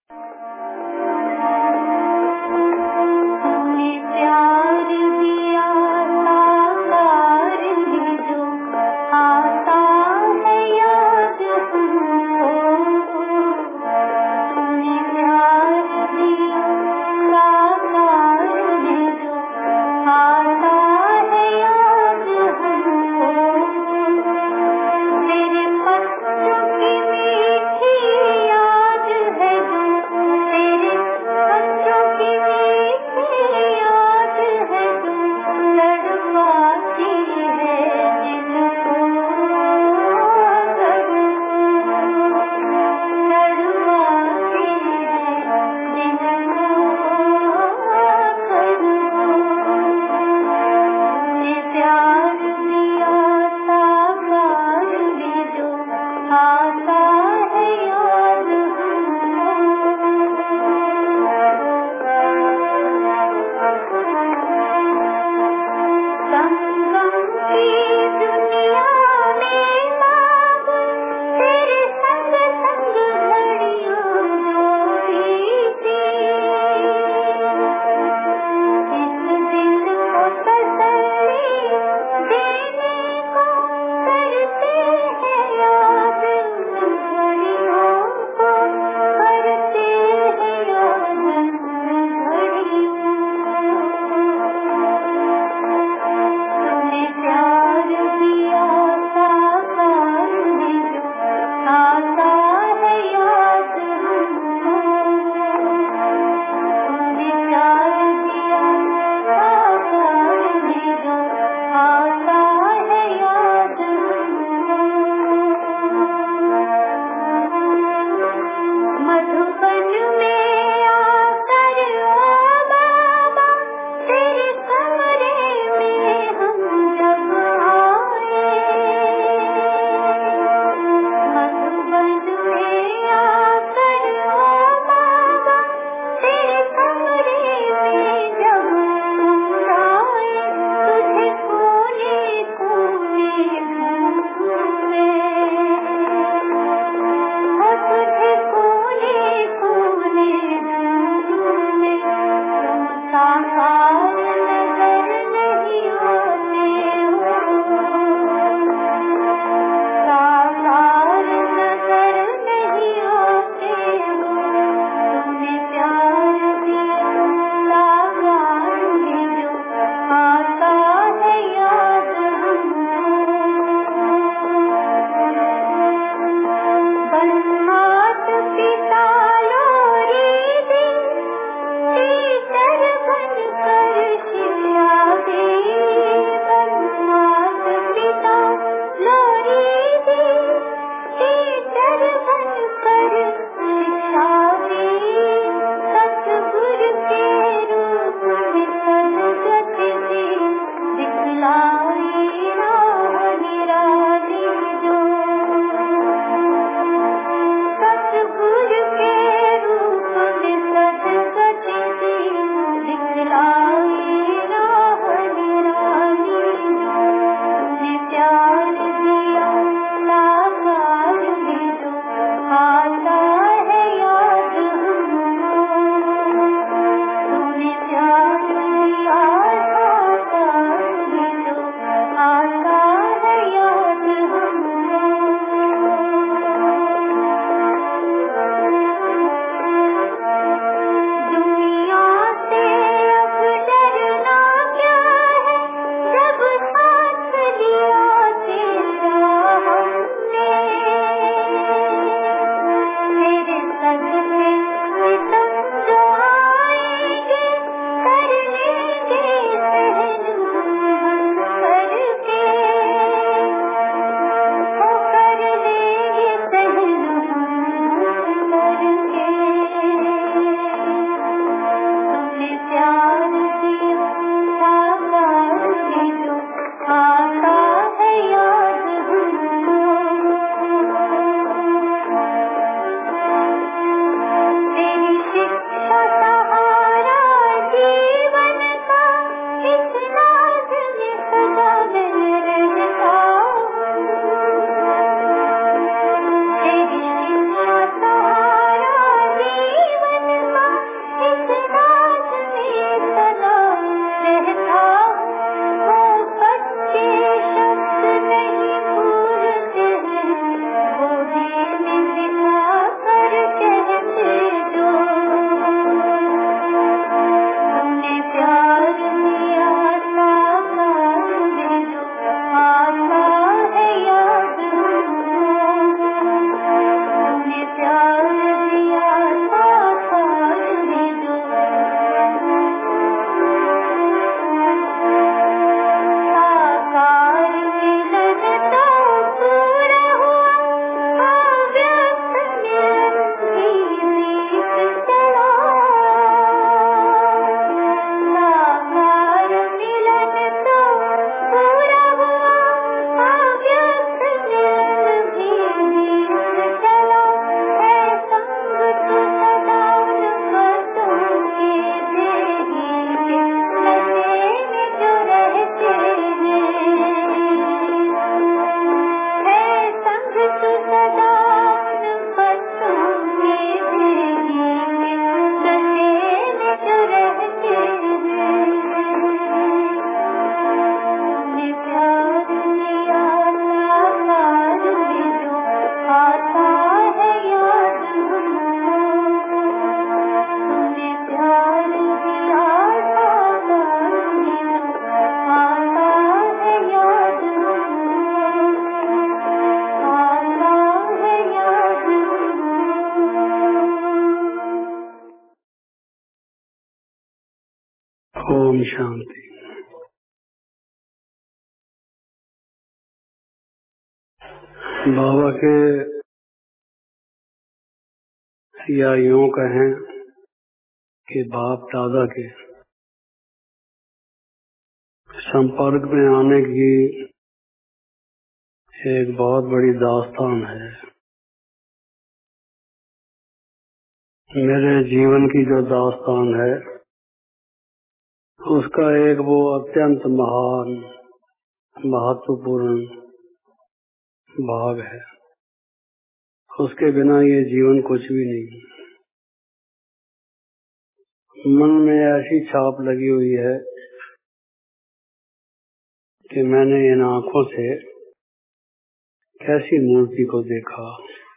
तेरे ओम शांति। बाबा के या यूं कहें कि बाप दादा के संपर्क में आने की एक बहुत बड़ी दास्तान है। मेरे जीवन की जो दास्तान है उसका एक वो अत्यंत महान महत्वपूर्ण भाग है। उसके बिना ये जीवन कुछ भी नहीं। मन में ऐसी छाप लगी हुई है कि मैंने इन आँखों से कैसी मूर्ति को देखा।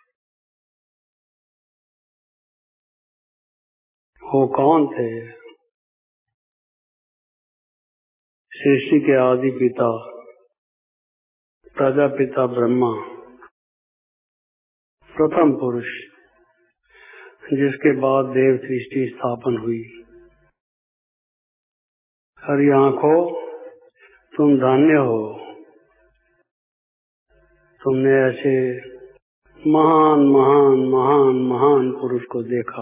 वो कौन थे? सृष्टि के आदि पिता प्रजापिता ब्रह्मा, प्रथम पुरुष, जिसके बाद देव सृष्टि स्थापन हुई। हरी आंखों, तुम धन्य हो, तुमने ऐसे महान महान महान महान पुरुष को देखा।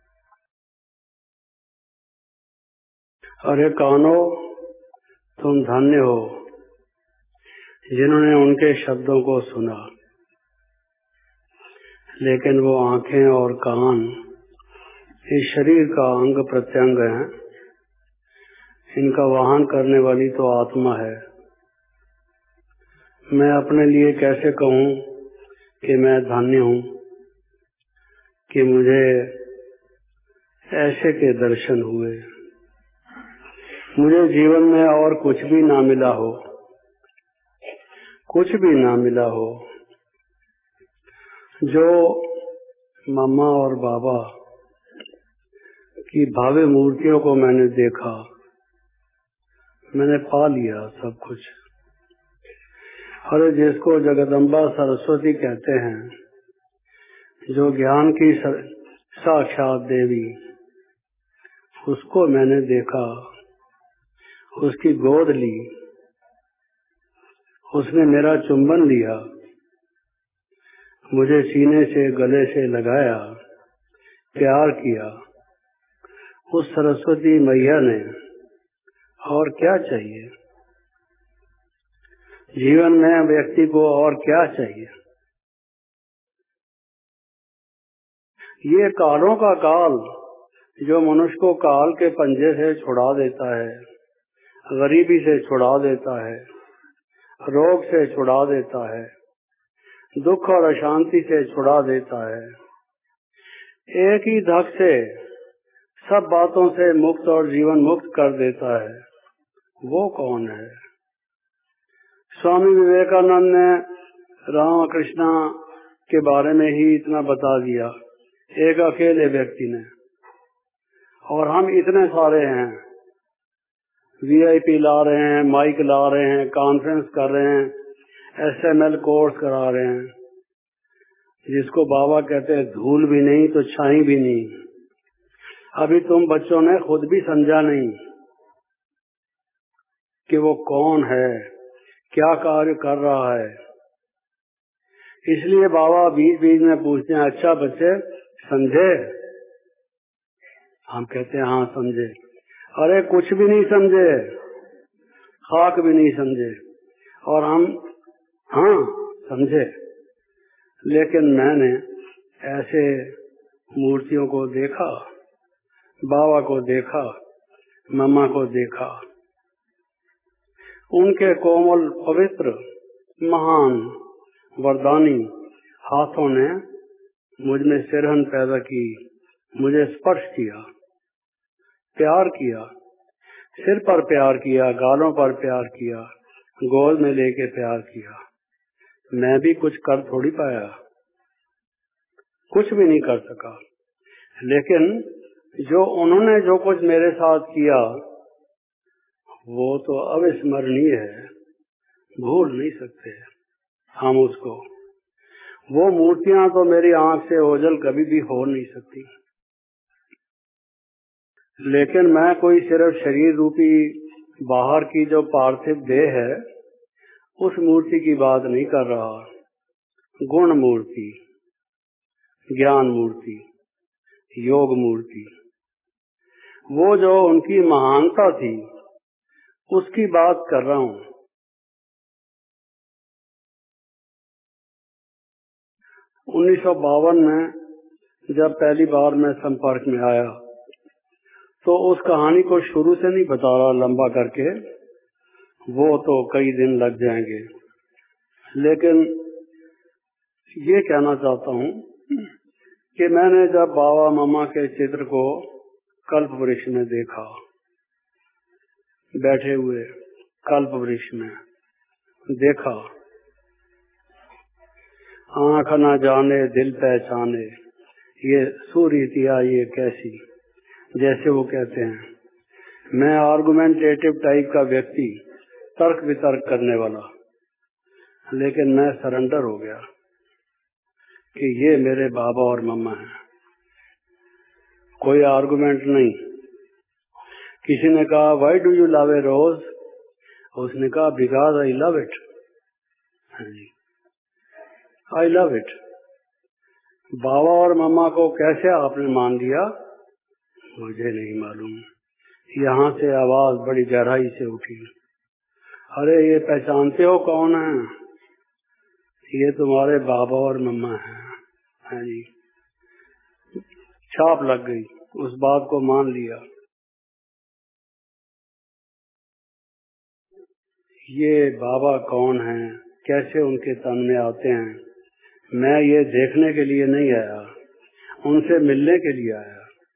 अरे कानो, तुम धन्य हो जिन्होंने उनके शब्दों को सुना। लेकिन वो आंखें और कान इस शरीर का अंग प्रत्यंग हैं। इनका वाहन करने वाली तो आत्मा है। मैं अपने लिए कैसे कहूँ कि मैं धन्य हूँ कि मुझे ऐसे के दर्शन हुए। मुझे जीवन में और कुछ भी ना मिला हो, कुछ भी ना मिला हो। जो मम्मा और बाबा की भव्य मूर्तियों को मैंने देखा, मैंने पा लिया सब कुछ। अरे जिसको जगदम्बा सरस्वती कहते हैं, जो ज्ञान की साक्षात देवी, उसको मैंने देखा, उसकी गोद ली, उसने मेरा चुंबन लिया, मुझे सीने से गले से लगाया, प्यार किया। उस सरस्वती मैया ने और क्या चाहिए? जीवन में व्यक्ति को और क्या चाहिए? ये कालों का काल जो मनुष्य को काल के पंजे से छुड़ा देता है, गरीबी से छुड़ा देता है, रोग से छुड़ा देता है, दुख और अशांति से छुड़ा देता है। एक ही धक से सब बातों से मुक्त और जीवन मुक्त कर देता है। वो कौन है? स्वामी विवेकानंद ने रामकृष्ण के बारे में ही इतना बता दिया, एक अकेले व्यक्ति ने। और हम इतने सारे हैं, वीआईपी ला रहे हैं, माइक ला रहे हैं, कॉन्फ्रेंस कर रहे हैं, एसएमएल कोर्स करा रहे हैं, जिसको बाबा कहते हैं धूल भी नहीं तो छाई भी नहीं। अभी तुम बच्चों ने खुद भी समझा नहीं कि वो कौन है, क्या कार्य कर रहा है। इसलिए बाबा बीच बीच में पूछते हैं, अच्छा बच्चे समझे? हम कहते हैं हाँ समझे। अरे कुछ भी नहीं समझे, खाक भी नहीं समझे। और हम हाँ समझे। लेकिन मैंने ऐसे मूर्तियों को देखा, बाबा को देखा, मम्मा को देखा। उनके कोमल पवित्र महान वरदानी हाथों ने मुझ में सिरहन पैदा की, मुझे स्पर्श किया, प्यार किया, सिर पर प्यार किया, गालों पर प्यार किया, गोद में लेके प्यार किया। मैं भी कुछ कर थोड़ी पाया, कुछ भी नहीं कर सका। लेकिन जो उन्होंने जो कुछ मेरे साथ किया वो तो अविस्मरणीय है, भूल नहीं सकते हम उसको। वो मूर्तियां तो मेरी आंख से ओझल कभी भी हो नहीं सकती। लेकिन मैं कोई सिर्फ शरीर रूपी बाहर की जो पार्थिव देह है उस मूर्ति की बात नहीं कर रहा। गुण मूर्ति, ज्ञान मूर्ति, योग मूर्ति, वो जो उनकी महानता थी उसकी बात कर रहा हूँ। 1952 में जब पहली बार मैं संपर्क में आया तो उस कहानी को शुरू से नहीं बता रहा लंबा करके, वो तो कई दिन लग जाएंगे। लेकिन ये कहना चाहता हूँ कि मैंने जब बाबा मामा के चित्र को कल्प वृक्ष में देखा, बैठे हुए कल्प वृक्ष में देखा, आँख न जाने दिल पहचाने, ये सुरीतिया ये कैसी, जैसे वो कहते हैं। मैं आर्गुमेंटेटिव टाइप का व्यक्ति, तर्क वितर्क करने वाला, लेकिन मैं सरेंडर हो गया कि ये मेरे बाबा और मम्मा हैं। कोई आर्गुमेंट नहीं। किसी ने कहा why do you love a rose, उसने कहा because I love it. I love it. बाबा और मम्मा को कैसे आपने मान लिया मुझे नहीं मालूम। यहाँ से आवाज बड़ी गहराई से उठी, अरे ये पहचानते हो कौन है? ये तुम्हारे बाबा और मम्मा हैं। हाँ जी, छाप लग गई, उस बात को मान लिया। ये बाबा कौन हैं, कैसे उनके तन में आते हैं, मैं ये देखने के लिए नहीं आया, उनसे मिलने के लिए आया।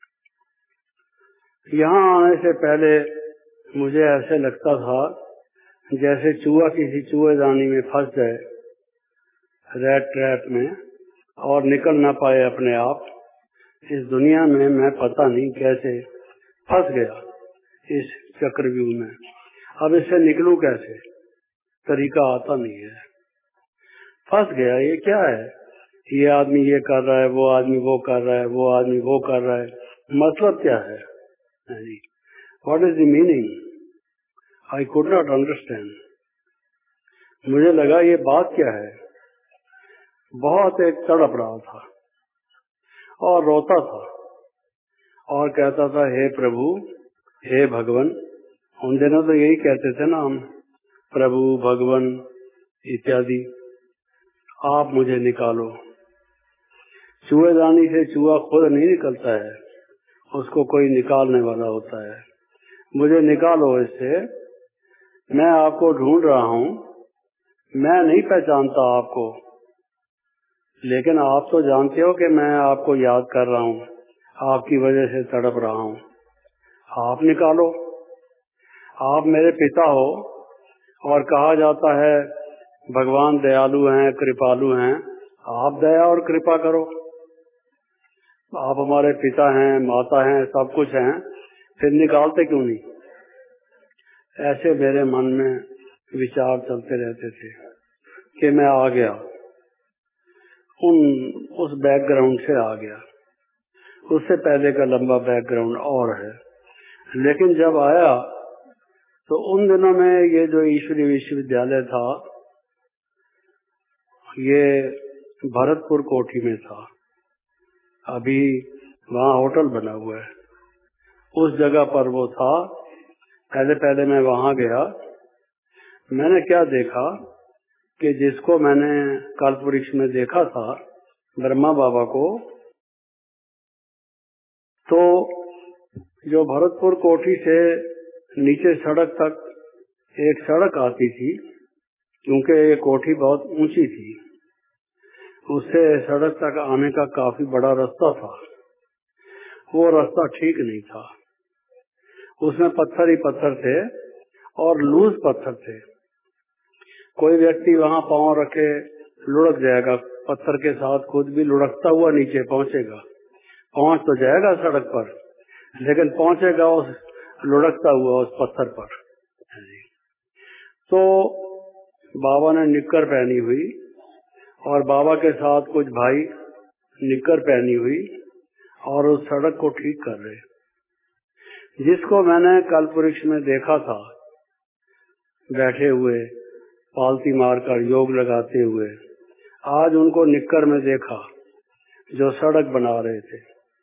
यहाँ आने से पहले मुझे ऐसे लगता था जैसे चूहा किसी चूहेदानी में फंस जाए, रैट ट्रैप में, और निकल ना पाए अपने आप। इस दुनिया में मैं पता नहीं कैसे फंस गया इस चक्रव्यूह में। अब इससे निकलूं कैसे, तरीका आता नहीं है। फंस गया। ये क्या है? ये आदमी ये कर रहा है, वो आदमी वो कर रहा है, वो आदमी वो कर रहा है, मतलब क्या है? What is the meaning? I could not understand. मुझे लगा ये बात क्या है। बहुत एक तड़प रहा था और रोता था और कहता था हे प्रभु, हे भगवान। उन दिनों तो यही कहते थे ना हम, प्रभु भगवान इत्यादि। आप मुझे निकालो। चूहेदानी से चूहा खुद नहीं निकलता है, उसको कोई निकालने वाला होता है। मुझे निकालो इससे, मैं आपको ढूंढ रहा हूँ। मैं नहीं पहचानता आपको, लेकिन आप तो जानते हो कि मैं आपको याद कर रहा हूँ, आपकी वजह से तड़प रहा हूँ। आप निकालो। आप मेरे पिता हो और कहा जाता है भगवान दयालु हैं, कृपालु हैं। आप दया और कृपा करो। आप हमारे पिता हैं, माता हैं, सब कुछ हैं, फिर निकालते क्यों नहीं? ऐसे मेरे मन में विचार चलते रहते थे कि मैं आ गया, उस बैकग्राउंड से आ गया। उससे पहले का लंबा बैकग्राउंड और है, लेकिन जब आया तो उन दिनों में ये जो ईश्वरीय विश्वविद्यालय था ये भरतपुर कोठी में था। अभी वहाँ होटल बना हुआ है, उस जगह पर वो था। पहले मैं वहाँ गया। मैंने क्या देखा कि जिसको मैंने कल्प वृक्ष में देखा था, ब्रह्मा बाबा को, तो जो भरतपुर कोठी से नीचे सड़क तक एक सड़क आती थी, क्योंकि ये कोठी बहुत ऊंची थी, उससे सड़क तक आने का काफी बड़ा रास्ता था। वो रास्ता ठीक नहीं था, उसमें पत्थर ही पत्थर थे और लूज पत्थर थे। कोई व्यक्ति वहां पांव रखे लुढ़क जाएगा, पत्थर के साथ खुद भी लुढ़कता हुआ नीचे पहुंचेगा। पहुंच तो जाएगा सड़क पर, लेकिन पहुंचेगा उस लुढ़कता हुआ उस पत्थर पर। तो बाबा ने निक्कर पहनी हुई और बाबा के साथ कुछ भाई निक्कर पहनी हुई और उस सड़क को ठीक कर रहे। जिसको मैंने कल्प वृक्ष में देखा था बैठे हुए पालती मारकर योग लगाते हुए, आज उनको निक्कर में देखा जो सड़क बना रहे थे।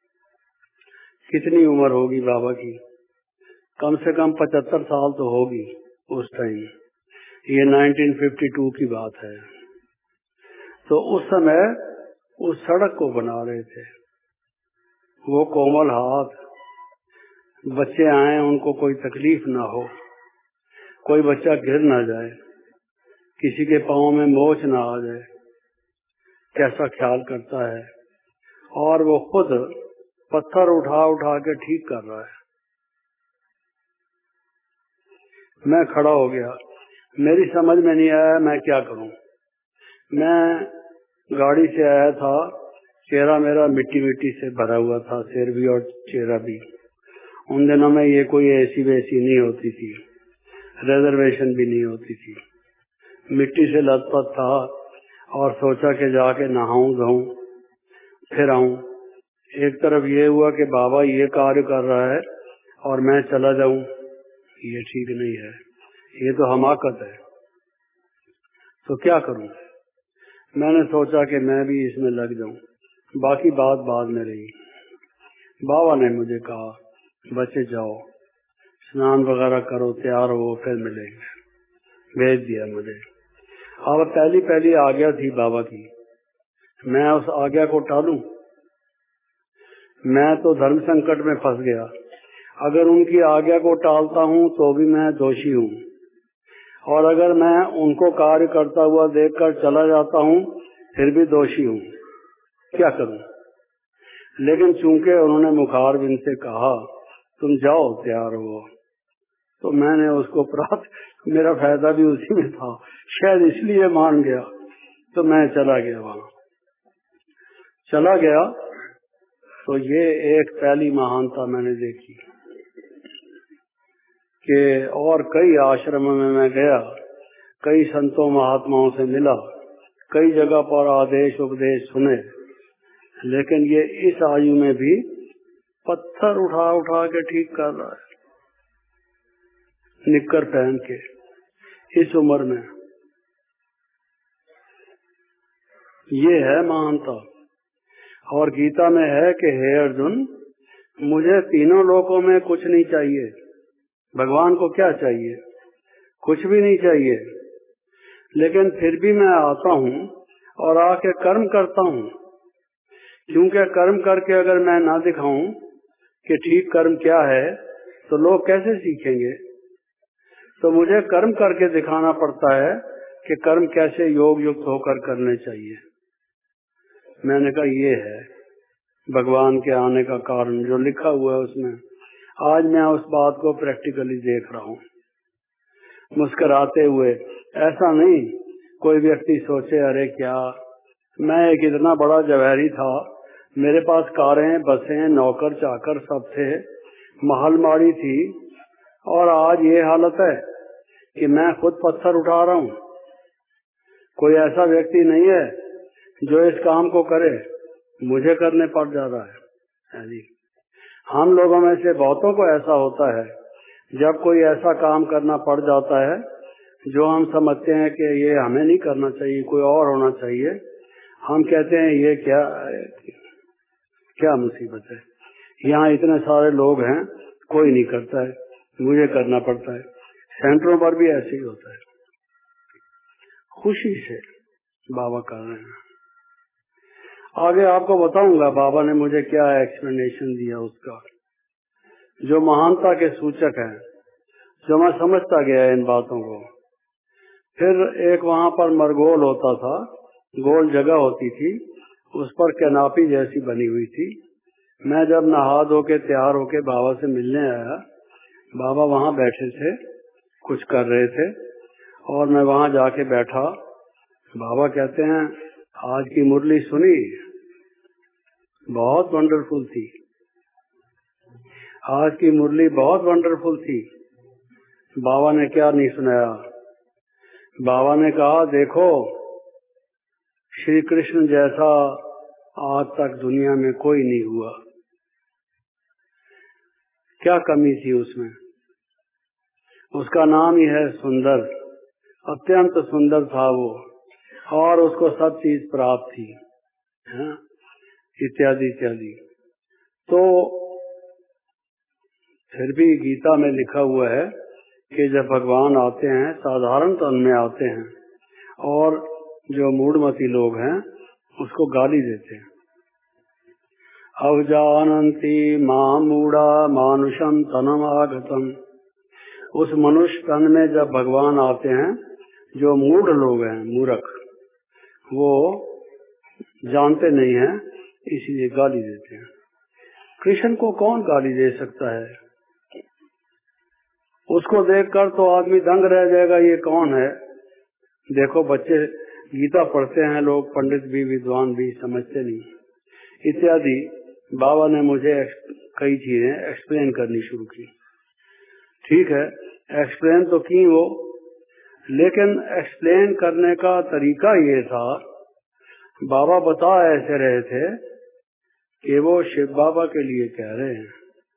कितनी उम्र होगी बाबा की? कम से कम 75 साल तो होगी उस टाइम। ये 1952 की बात है। तो उस समय उस सड़क को बना रहे थे। वो कोमल हाथ, बच्चे आए उनको कोई तकलीफ ना हो, कोई बच्चा गिर ना जाए, किसी के पाँव में मोच ना आ जाए, कैसा ख्याल करता है। और वो खुद पत्थर उठा उठा के ठीक कर रहा है। मैं खड़ा हो गया, मेरी समझ में नहीं आया मैं क्या करूं। मैं गाड़ी से आया था, चेहरा मेरा मिट्टी मिट्टी से भरा हुआ था, सिर भी और चेहरा भी। उन दिनों में ये कोई ऐसी वैसी नहीं होती थी, रिजर्वेशन भी नहीं होती थी। मिट्टी से लथपथ था और सोचा कि जाके नहाऊं धोऊं फिर आऊं। एक तरफ ये हुआ कि बाबा ये कार्य कर रहा है और मैं चला जाऊं, ये ठीक नहीं है, ये तो हमाकत है। तो क्या करूं? मैंने सोचा कि मैं भी इसमें लग जाऊं। बाकी बात बाद में रही। बाबा ने मुझे कहा बच्चे जाओ स्नान वगैरह करो, तैयार हो, फिर मिलेंगे। भेज दिया मुझे। अब पहली आज्ञा थी बाबा की, मैं उस आज्ञा को टालूं? मैं तो धर्म संकट में फंस गया। अगर उनकी आज्ञा को टालता हूं तो भी मैं दोषी हूं, और अगर मैं उनको कार्य करता हुआ देखकर चला जाता हूं फिर भी दोषी हूं। क्या करूं? लेकिन चूंकि उन्होंने मुखारबिंद से कहा तुम जाओ तैयार हो, तो मैंने उसको प्राप्त, मेरा फायदा भी उसी में था, शायद इसलिए मान गया। तो मैं चला गया, वहां चला गया। तो ये एक पहली महानता मैंने देखी कि और कई आश्रमों में मैं गया, कई संतों महात्माओं से मिला, कई जगह पर आदेश उपदेश सुने, लेकिन ये इस आयु में भी पत्थर उठा उठा के ठीक कर रहा है, निक्कर पहन के, इस उम्र में। ये है महानता। और गीता में है कि हे अर्जुन, मुझे तीनों लोकों में कुछ नहीं चाहिए। भगवान को क्या चाहिए? कुछ भी नहीं चाहिए। लेकिन फिर भी मैं आता हूँ और आके कर्म करता हूँ, क्योंकि कर्म करके अगर मैं ना दिखाऊं कि ठीक कर्म क्या है तो लोग कैसे सीखेंगे। तो मुझे कर्म करके दिखाना पड़ता है कि कर्म कैसे योग युक्त होकर करने चाहिए। मैंने कहा ये है भगवान के आने का कारण, जो लिखा हुआ है उसमें। आज मैं उस बात को प्रैक्टिकली देख रहा हूँ, मुस्कुराते हुए। ऐसा नहीं कोई व्यक्ति सोचे अरे क्या, मैं एक इतना बड़ा जवाहरी था, मेरे पास कारें, बसें, नौकर चाकर सब थे, महलमाड़ी थी, और आज ये हालत है कि मैं खुद पत्थर उठा रहा हूँ। कोई ऐसा व्यक्ति नहीं है जो इस काम को करे, मुझे करने पड़ जा रहा है जी। हम लोगों में से बहुतों को ऐसा होता है, जब कोई ऐसा काम करना पड़ जाता है जो हम समझते हैं कि ये हमें नहीं करना चाहिए, कोई और होना चाहिए, हम कहते हैं ये क्या मुसीबत है, यहाँ इतने सारे लोग हैं, कोई नहीं करता है, मुझे करना पड़ता है। सेंटरों पर भी ऐसे ही होता है। खुशी से बाबा कर रहे हैं। आगे आपको बताऊंगा बाबा ने मुझे क्या एक्सप्लेनेशन दिया उसका, जो महानता के सूचक है, जो मैं समझता गया इन बातों को। फिर एक वहां पर मरगोल होता था, गोल जगह होती थी, उस पर कैनापी जैसी बनी हुई थी। मैं जब नहा धो के तैयार होके बाबा से मिलने आया, बाबा वहां बैठे थे, कुछ कर रहे थे, और मैं वहां जाके बैठा। बाबा कहते हैं आज की मुरली सुनी, बहुत वंडरफुल थी, आज की मुरली बहुत वंडरफुल थी। बाबा ने क्या नहीं सुनाया? बाबा ने कहा देखो, श्री कृष्ण जैसा आज तक दुनिया में कोई नहीं हुआ। क्या कमी थी उसमें? उसका नाम ही है सुंदर, अत्यंत सुंदर था वो, और उसको सब चीज प्राप्त थी, इत्यादि इत्यादि। तो फिर भी गीता में लिखा हुआ है कि जब भगवान आते हैं साधारण तन में आते हैं, और जो मूढ़मती लोग हैं उसको गाली देते हैं। अवजानन्ति मां मूढ़ा मानुषम तनम आगतम। उस मनुष्य तन में जब भगवान आते हैं, जो मूढ़ लोग हैं, मूर्ख, वो जानते नहीं हैं, इसलिए गाली देते हैं। कृष्ण को कौन गाली दे सकता है? उसको देखकर तो आदमी दंग रह जाएगा, ये कौन है? देखो बच्चे गीता पढ़ते हैं लोग, पंडित भी विद्वान भी समझते नहीं, इत्यादि। बाबा ने मुझे कई चीजें एक्सप्लेन करनी शुरू की। ठीक है, एक्सप्लेन तो की वो, लेकिन एक्सप्लेन करने का तरीका ये था, बाबा बता ऐसे रहे थे कि वो शिव बाबा के लिए कह रहे हैं,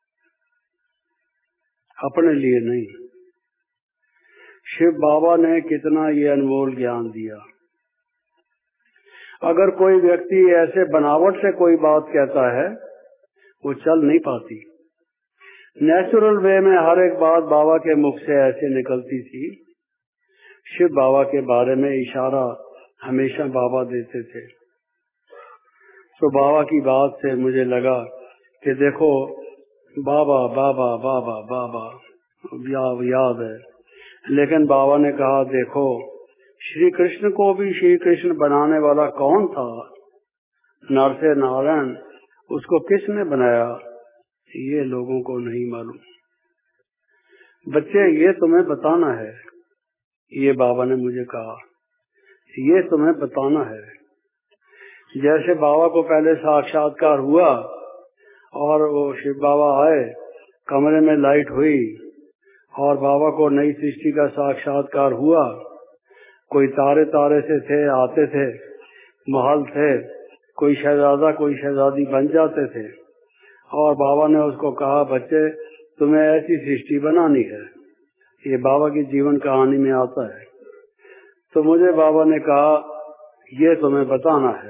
अपने लिए नहीं। शिव बाबा ने कितना ये अनमोल ज्ञान दिया। अगर कोई व्यक्ति ऐसे बनावट से कोई बात कहता है, वो चल नहीं पाती। नेचुरल वे में हर एक बात बाबा के मुख से ऐसे निकलती थी। शिव बाबा के बारे में इशारा हमेशा बाबा देते थे। तो बाबा की बात से मुझे लगा कि देखो बाबा बाबा बाबा बाबा याद है, लेकिन बाबा ने कहा देखो श्री कृष्ण को भी श्री कृष्ण बनाने वाला कौन था? नर से नारायण, उसको किसने बनाया? ये लोगों को नहीं मालूम। बच्चे ये तुम्हें बताना है, ये बाबा ने मुझे कहा, ये तुम्हें बताना है। जैसे बाबा को पहले साक्षात्कार हुआ और वो शिव बाबा आए, कमरे में लाइट हुई और बाबा को नई सृष्टि का साक्षात्कार हुआ। कोई तारे तारे से थे, आते थे, महल थे, कोई शहजादा कोई शहजादी बन जाते थे, और बाबा ने उसको कहा बच्चे तुम्हें ऐसी सृष्टि बनानी है। ये बाबा की जीवन कहानी में आता है। तो मुझे बाबा ने कहा ये तुम्हें बताना है।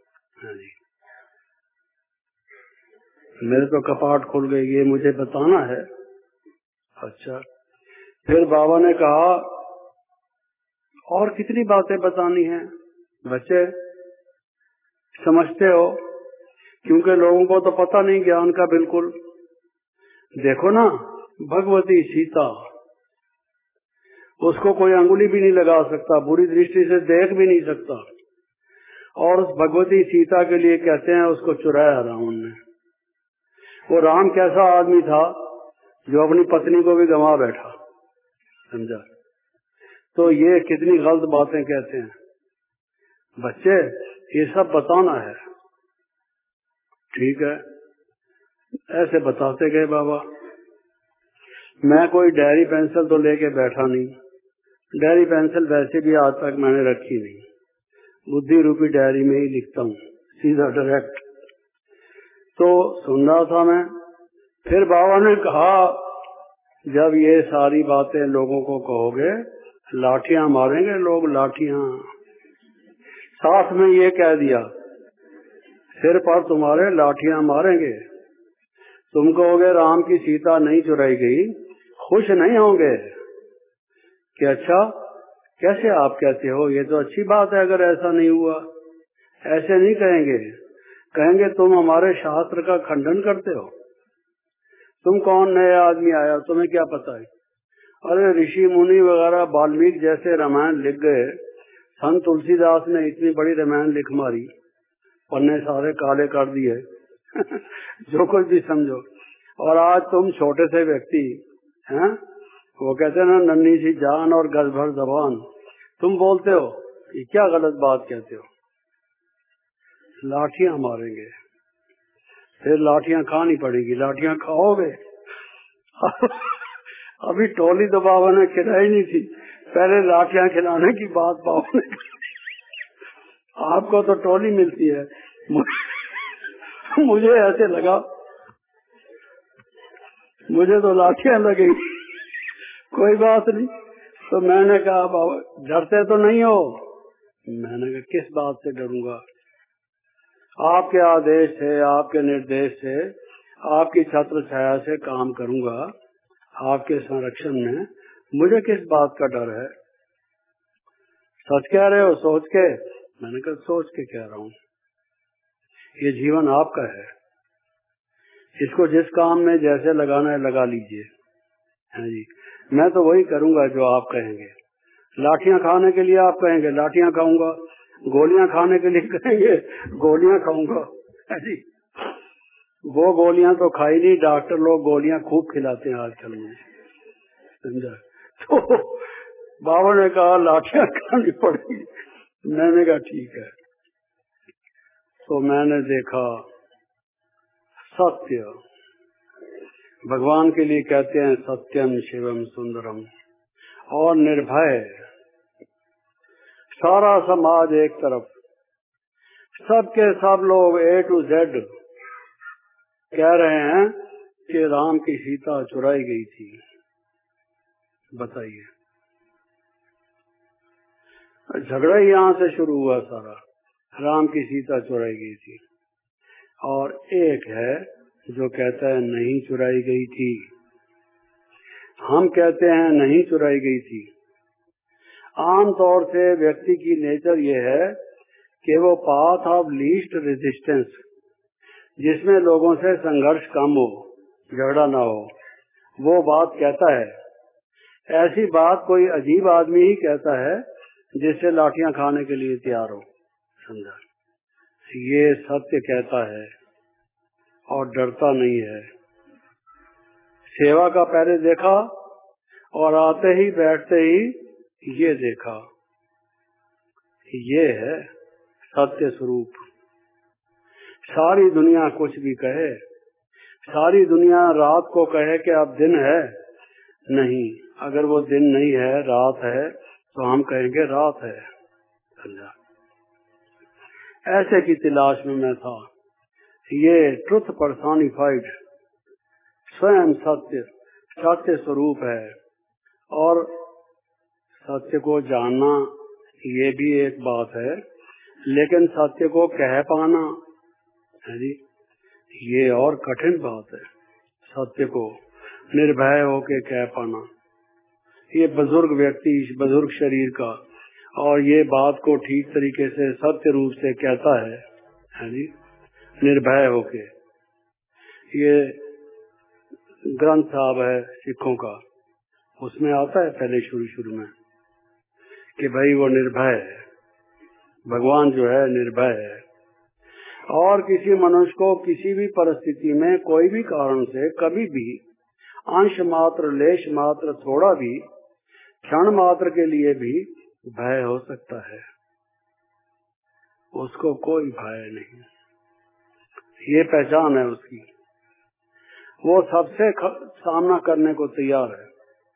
मेरे तो कपाट खुल गई, ये मुझे बताना है। अच्छा, फिर बाबा ने कहा और कितनी बातें बतानी है बच्चे, समझते हो? क्योंकि लोगों को तो पता नहीं ज्ञान का बिल्कुल। देखो ना, भगवती सीता, उसको कोई अंगुली भी नहीं लगा सकता, बुरी दृष्टि से देख भी नहीं सकता, और उस भगवती सीता के लिए कहते हैं उसको चुराया रावण ने। वो राम कैसा आदमी था जो अपनी पत्नी को भी गंवा बैठा, समझा? तो ये कितनी गलत बातें कहते हैं बच्चे, ये सब बताना है। ठीक है, ऐसे बताते गए बाबा। मैं कोई डायरी पेंसिल तो लेके बैठा नहीं, डायरी पेंसिल वैसे भी आज तक मैंने रखी नहीं, बुद्धि रूपी डायरी में ही लिखता हूँ सीधा डायरेक्ट। तो सुन रहा था मैं, फिर बाबा ने कहा जब ये सारी बातें लोगों को कहोगे लाठियां मारेंगे लोग, लाठियां। साथ में ये कह दिया सिर पर तुम्हारे लाठियां मारेंगे। तुम कहोगे राम की सीता नहीं चुराई गई, खुश नहीं होंगे कि अच्छा कैसे आप कहते हो, ये तो अच्छी बात है अगर ऐसा नहीं हुआ। ऐसे नहीं कहेंगे, कहेंगे तुम हमारे शास्त्र का खंडन करते हो। तुम कौन नए आदमी आया, तुम्हें क्या पता है? अरे ऋषि मुनि वगैरह वाल्मीकि जैसे रामायण लिख गए, संत तुलसीदास ने इतनी बड़ी रामायण लिख मारी, पन्ने सारे काले कर दिए जो कुछ भी समझो। और आज तुम छोटे से व्यक्ति हैं, वो कहते हैं ना नन्ही सी जान और गज भर जबान, तुम बोलते हो ये क्या गलत बात कहते हो। लाठियां मारेंगे, फिर लाठियां खानी पड़ेगी, लाठियां खाओगे अभी टोली तो बाबा ने खिलाई नहीं थी, पहले लाठियां खिलाने की बात बाबा ने आपको तो टोली मिलती है मुझे ऐसे लगा मुझे तो लाठियां लगेगी। कोई बात नहीं। तो मैंने कहा बाबा डरते तो नहीं हो? मैंने कहा किस बात से डरूंगा, आपके आदेश से, आपके निर्देश से, आपकी छत्र छाया से काम करूंगा, आपके संरक्षण में, मुझे किस बात का डर है? सच कह रहे हो सोच के? मैंने कहा सोच के कह रहा हूँ, ये जीवन आपका है, इसको जिस काम में जैसे लगाना है लगा लीजिए। हाँ जी, मैं तो वही करूंगा जो आप कहेंगे। लाठियां खाने के लिए आप कहेंगे लाठियां खाऊंगा, गोलियां खाने के लिए कहेंगे गोलियां खाऊंगा। हाँ जी, वो गोलियां तो खाई नहीं, डॉक्टर लोग गोलियां खूब खिलाते हैं आजकल में, समझा? तो बाबा ने कहा लाठियां खानी पड़ेगी। मैंने कहा ठीक है। तो मैंने देखा सत्य, भगवान के लिए कहते हैं सत्यम शिवम सुंदरम, और निर्भय। सारा समाज एक तरफ, सबके सब लोग A to Z कह रहे हैं कि राम की सीता चुराई गई थी। बताइए, झगड़ा ही यहाँ से शुरू हुआ सारा, राम की सीता चुराई गई थी। और एक है जो कहता है नहीं चुराई गई थी, हम कहते हैं नहीं चुराई गई थी। आम तौर से व्यक्ति की नेचर ये है कि वो पाथ ऑफ लीस्ट रेजिस्टेंस, जिसमें लोगों से संघर्ष कम हो, झगड़ा ना हो, वो बात कहता है। ऐसी बात कोई अजीब आदमी ही कहता है जिससे लाठियां खाने के लिए तैयार हो, समझा? ये सत्य कहता है और डरता नहीं है। सेवा का पहले देखा और आते ही बैठते ही ये देखा, ये है सत्य स्वरूप। सारी दुनिया कुछ भी कहे, सारी दुनिया रात को कहे कि अब दिन है, नहीं, अगर वो दिन नहीं है रात है तो हम कहेंगे रात है, समझा? ऐसे की तलाश में मैं था। ये ट्रुथ पर्सोनिफाइड, स्वयं सत्य, सत्य स्वरूप है। और सत्य को जानना ये भी एक बात है, लेकिन सत्य को कह पाना है जी, ये और कठिन बात है। सत्य को निर्भय होके कह पाना, ये बुजुर्ग व्यक्ति, बुजुर्ग शरीर का, और ये बात को ठीक तरीके से सत्य रूप से कहता है जी, निर्भय होके। ये ग्रंथ साहब है सिखों का, उसमें आता है पहले शुरू में कि भाई वो निर्भय है, भगवान जो है निर्भय है। और किसी मनुष्य को किसी भी परिस्थिति में कोई भी कारण से कभी भी अंश मात्र, लेश मात्र, थोड़ा भी, क्षण मात्र के लिए भी भय हो सकता है, उसको कोई भय नहीं, ये पहचान है उसकी, वो सबसे सामना करने को तैयार है।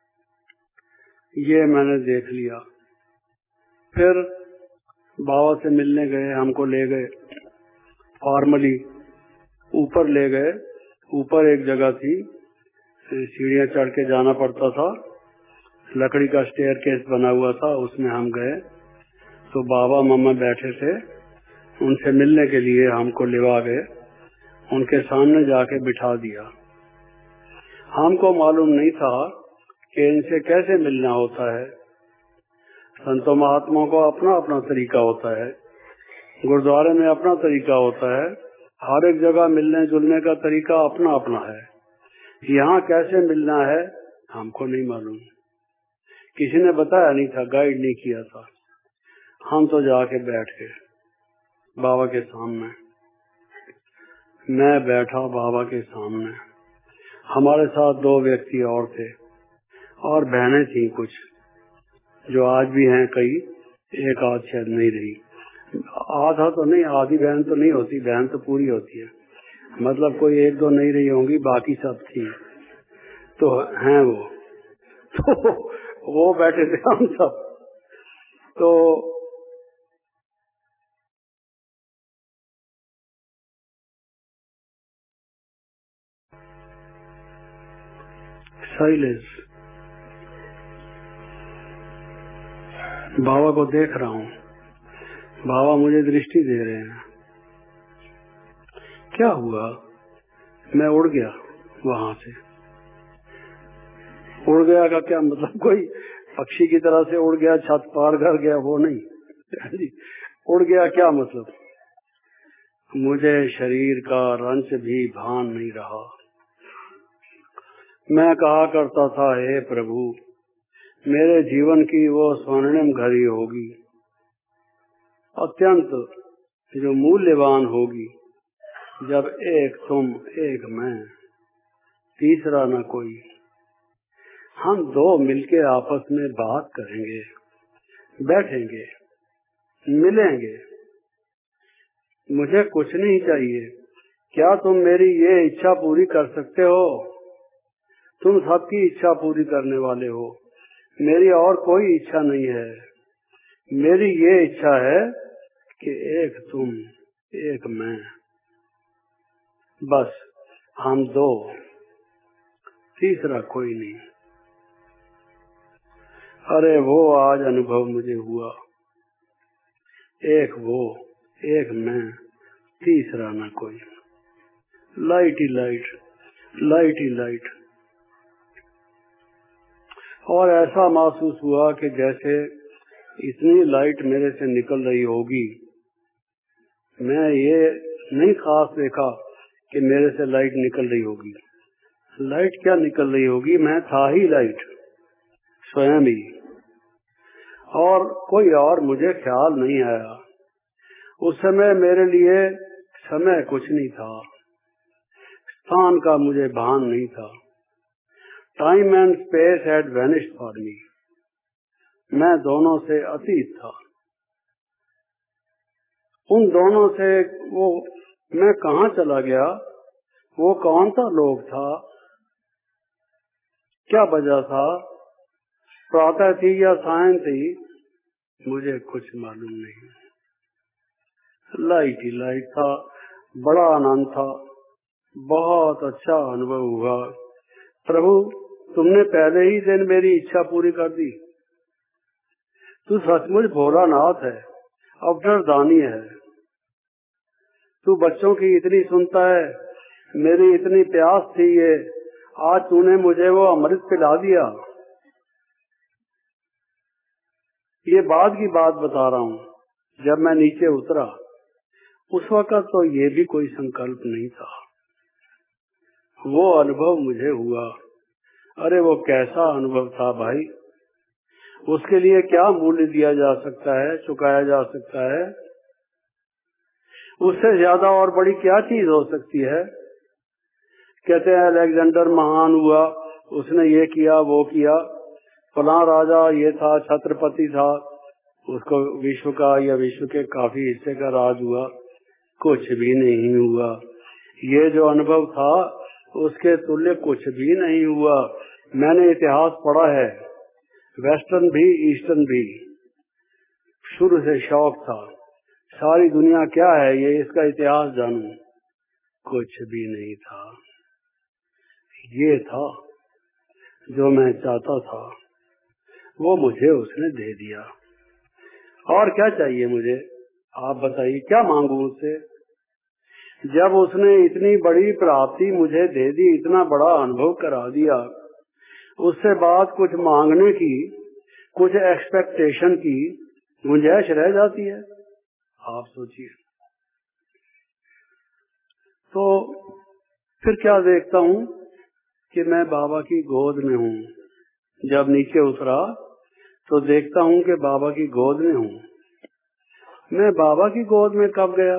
ये मैंने देख लिया। फिर बाबा से मिलने गए, हमको ले गए फॉर्मली, ऊपर ले गए। ऊपर एक जगह थी, सीढ़ियां चढ़ के जाना पड़ता था, लकड़ी का स्टेयर केस बना हुआ था, उसमें हम गए। तो बाबा मम्मा बैठे थे, उनसे मिलने के लिए हमको लेवा गए, उनके सामने जाके बिठा दिया। हमको मालूम नहीं था कि इनसे कैसे मिलना होता है। संतों महात्माओं को अपना अपना तरीका होता है, गुरुद्वारे में अपना तरीका होता है, हर एक जगह मिलने जुलने का तरीका अपना अपना है। यहाँ कैसे मिलना है हमको नहीं मालूम, किसी ने बताया नहीं था, गाइड नहीं किया था। हम तो जाके बैठ गए बाबा के सामने। मैं बैठा बाबा के सामने, हमारे साथ 2 व्यक्ति और थे, और बहनें थी कुछ, जो आज भी हैं कई, एक आध शायद नहीं रही। आधा तो नहीं, आधी बहन तो नहीं होती, बहन तो पूरी होती है, मतलब कोई 1-2 नहीं रही होंगी, बाकी सब थी। तो हैं वो, तो वो बैठे थे हम सब। तो साइलेंस। बाबा को देख रहा हूँ, बाबा मुझे दृष्टि दे रहे हैं। क्या हुआ? मैं उड़ गया वहां से। उड़ गया का क्या मतलब? कोई पक्षी की तरह से उड़ गया, छत पार कर गया, वो नहीं। उड़ गया क्या मतलब? मुझे शरीर का रंच भी भान नहीं रहा। मैं कहा करता था, हे प्रभु, मेरे जीवन की वो स्वर्णिम घड़ी होगी, अत्यंत जो मूल्यवान होगी, जब एक तुम एक मैं, तीसरा न कोई। हम दो मिलके आपस में बात करेंगे, बैठेंगे, मिलेंगे। मुझे कुछ नहीं चाहिए। क्या तुम मेरी ये इच्छा पूरी कर सकते हो? तुम सबकी इच्छा पूरी करने वाले हो। मेरी और कोई इच्छा नहीं है। मेरी ये इच्छा है कि एक तुम एक मैं, बस हम दो, तीसरा कोई नहीं। अरे वो आज अनुभव मुझे हुआ, एक वो एक मैं, तीसरा ना कोई। लाइट ही लाइट, लाइट ही लाइट। और ऐसा महसूस हुआ कि जैसे इतनी लाइट मेरे से निकल रही होगी। मैं ये नहीं खास देखा कि मेरे से लाइट निकल रही होगी। लाइट क्या निकल रही होगी? मैं था ही लाइट, स्वयं ही, और कोई और मुझे ख्याल नहीं आया। उस समय मेरे लिए समय कुछ नहीं था, स्थान का मुझे भान नहीं था। Time and space had vanished for me. मैं दोनों से अतीत था। उन दोनों से वो मैं कहाँ चला गया? वो कौन सा लोग था? क्या वजह था? प्रातः थी या सायं थी? मुझे कुछ मालूम नहीं। लाइट ही लाइट था। बड़ा आनंद था, बहुत अच्छा अनुभव हुआ। प्रभु, तुमने पहले ही दिन मेरी इच्छा पूरी कर दी। तू सचमुच भोलानाथ है, अवतारदानी है। तू बच्चों की इतनी सुनता है, मेरी इतनी प्यास थी ये, आज तूने मुझे वो अमृत पिला दिया। ये बाद की बात बता रहा हूँ। जब मैं नीचे उतरा उस वक्त तो ये भी कोई संकल्प नहीं था। वो अनुभव मुझे हुआ। अरे वो कैसा अनुभव था भाई! उसके लिए क्या मूल्य दिया जा सकता है, चुकाया जा सकता है? उससे ज्यादा और बड़ी क्या चीज हो सकती है? कहते हैं अलेक्जेंडर महान हुआ, उसने ये किया वो किया, फलां राजा ये था, छत्रपति था, उसको विश्व का या विश्व के काफी हिस्से का राज हुआ। कुछ भी नहीं हुआ। ये जो अनुभव था उसके तुल्य कुछ भी नहीं हुआ। मैंने इतिहास पढ़ा है, वेस्टर्न भी ईस्टर्न भी। शुरू से शौक था, सारी दुनिया क्या है ये इसका इतिहास जानूं। कुछ भी नहीं था। ये था जो मैं चाहता था, वो मुझे उसने दे दिया। और क्या चाहिए मुझे? आप बताइए, क्या मांगू उससे? जब उसने इतनी बड़ी प्राप्ति मुझे दे दी, इतना बड़ा अनुभव करा दिया, उससे बाद कुछ मांगने की, कुछ एक्सपेक्टेशन की गुंजाइश रह जाती है? आप सोचिए। तो फिर क्या देखता हूँ कि मैं बाबा की गोद में हूँ। जब नीचे उतरा तो देखता हूँ कि बाबा की गोद में हूँ। मैं बाबा की गोद में कब गया?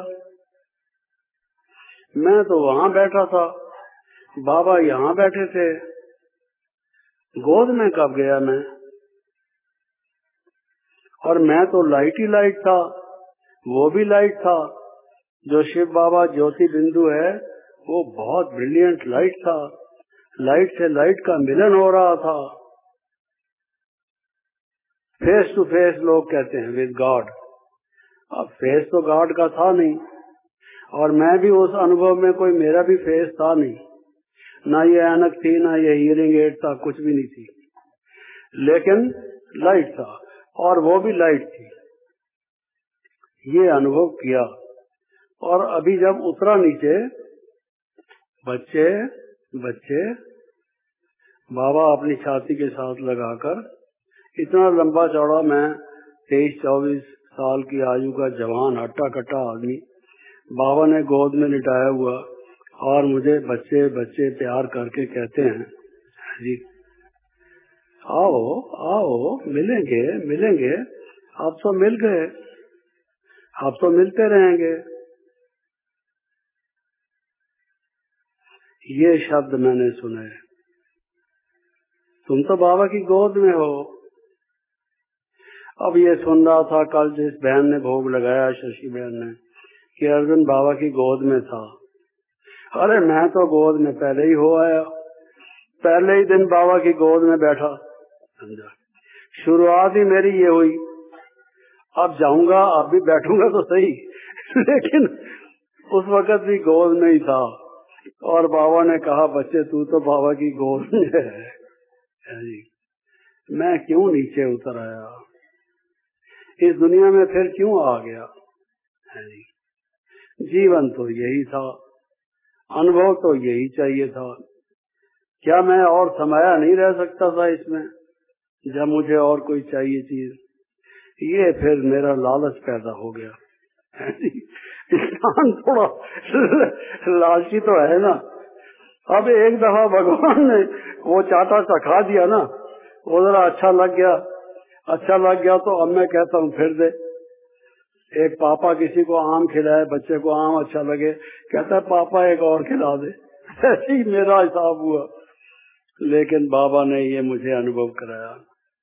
मैं तो वहाँ बैठा था, बाबा यहाँ बैठे थे। गोद में कब गया मैं? और मैं तो लाइट ही लाइट था, वो भी लाइट था। जो शिव बाबा ज्योति बिंदु है वो बहुत ब्रिलियंट लाइट था। लाइट से लाइट का मिलन हो रहा था। फेस टू फेस लोग कहते हैं विद गॉड। अब फेस तो गॉड का था नहीं, और मैं भी उस अनुभव में कोई मेरा भी फेस था नहीं। ना ये ऐनक थी, ना ये हियरिंग एड था, कुछ भी नहीं थी, लेकिन लाइट था, और वो भी लाइट थी। ये अनुभव किया। और अभी जब उतरा नीचे, बच्चे बच्चे बाबा अपनी छाती के साथ लगाकर, इतना लंबा चौड़ा मैं 23-24 साल की आयु का जवान हट्टा कट्टा आदमी, बाबा ने गोद में लिटाया हुआ, और मुझे बच्चे बच्चे प्यार करके कहते हैं, जी आओ आओ, मिलेंगे मिलेंगे, आप तो मिल गए, आप तो मिलते रहेंगे। ये शब्द मैंने सुने। तुम तो बाबा की गोद में हो। अब ये सुन रहा था कल जिस बहन ने भोग लगाया, शशि बहन ने, कि अर्जुन बाबा की गोद में था। अरे मैं तो गोद में पहले ही हो आया, पहले ही दिन बाबा की गोद में बैठा, समझा। शुरुआत ही मेरी ये हुई, अब जाऊंगा, अब भी बैठूंगा तो सही लेकिन उस वक्त भी गोद में ही था, और बाबा ने कहा, बच्चे तू तो बाबा की गोद में है। मैं क्यों नीचे उतर आया, इस दुनिया में फिर क्यों आ गया? जीवन तो यही था, अनुभव तो यही चाहिए था। क्या मैं और समाया नहीं रह सकता था इसमें, जब मुझे और कोई चाहिए चीज? ये फिर मेरा लालच पैदा हो गया। इंसान थोड़ा लालची तो है ना। अब एक दफा भगवान ने वो चाटा चखा दिया ना, वो जरा अच्छा लग गया तो अब मैं कहता हूँ फिर दे। एक पापा किसी को आम खिलाए, बच्चे को आम अच्छा लगे, कहता है पापा एक और खिला दे। ऐसे ही मेरा हिसाब हुआ, लेकिन बाबा ने ये मुझे अनुभव कराया।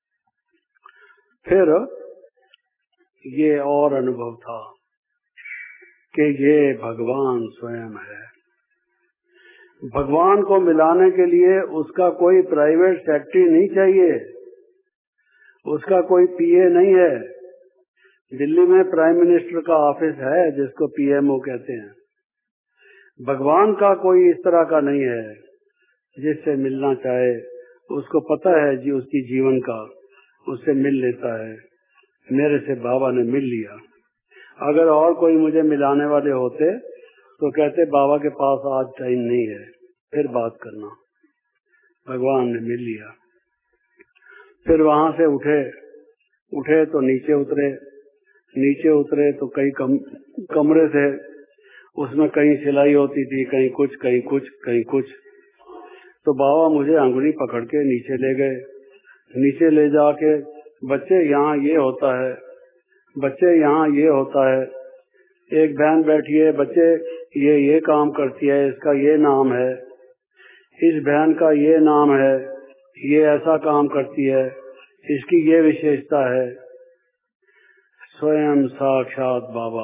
फिर ये और अनुभव था कि ये भगवान स्वयं है। भगवान को मिलाने के लिए उसका कोई प्राइवेट सेक्रेटरी नहीं चाहिए, उसका कोई पीए नहीं है। दिल्ली में प्राइम मिनिस्टर का ऑफिस है जिसको पीएमओ कहते हैं। भगवान का कोई इस तरह का नहीं है, जिससे मिलना चाहे उसको पता है जी उसकी जीवन का, उससे मिल लेता है। मेरे से बाबा ने मिल लिया। अगर और कोई मुझे मिलाने वाले होते तो कहते बाबा के पास आज टाइम नहीं है, फिर बात करना। भगवान ने मिल लिया। फिर वहां से उठे तो नीचे उतरे तो कई कमरे थे, उसमें कहीं सिलाई होती थी, कहीं कुछ। तो बाबा मुझे अंगुली पकड़ के नीचे ले गए। नीचे ले जाके, बच्चे यहाँ ये होता है, बच्चे यहाँ ये होता है, एक बहन बैठी है, बच्चे ये काम करती है, इसका ये नाम है, इस बहन का ये नाम है, ये ऐसा काम करती है, इसकी ये विशेषता है। स्वयं साक्षात बाबा।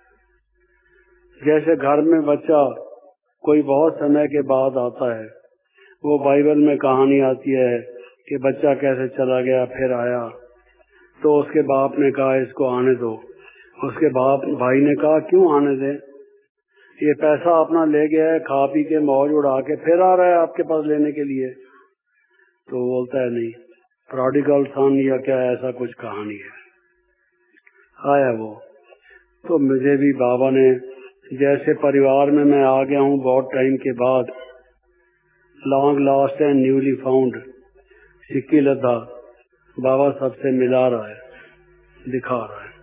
जैसे घर में बच्चा कोई बहुत समय के बाद आता है, वो बाइबल में कहानी आती है कि बच्चा कैसे चला गया फिर आया, तो उसके बाप ने कहा इसको आने दो। उसके भाई ने कहा क्यों आने दें, ये पैसा अपना ले गया है, खा पी के मौज उड़ा के फिर आ रहा है आपके पास लेने के लिए। तो बोलता है नहीं, प्रोडिगल सन या क्या ऐसा कुछ कहानी है। आया वो। तो मुझे भी बाबा ने, जैसे परिवार में मैं आ गया हूँ बहुत टाइम के बाद, long lost and newly found, सिक्की लद्दा, बाबा सबसे मिला रहा है, दिखा रहा है,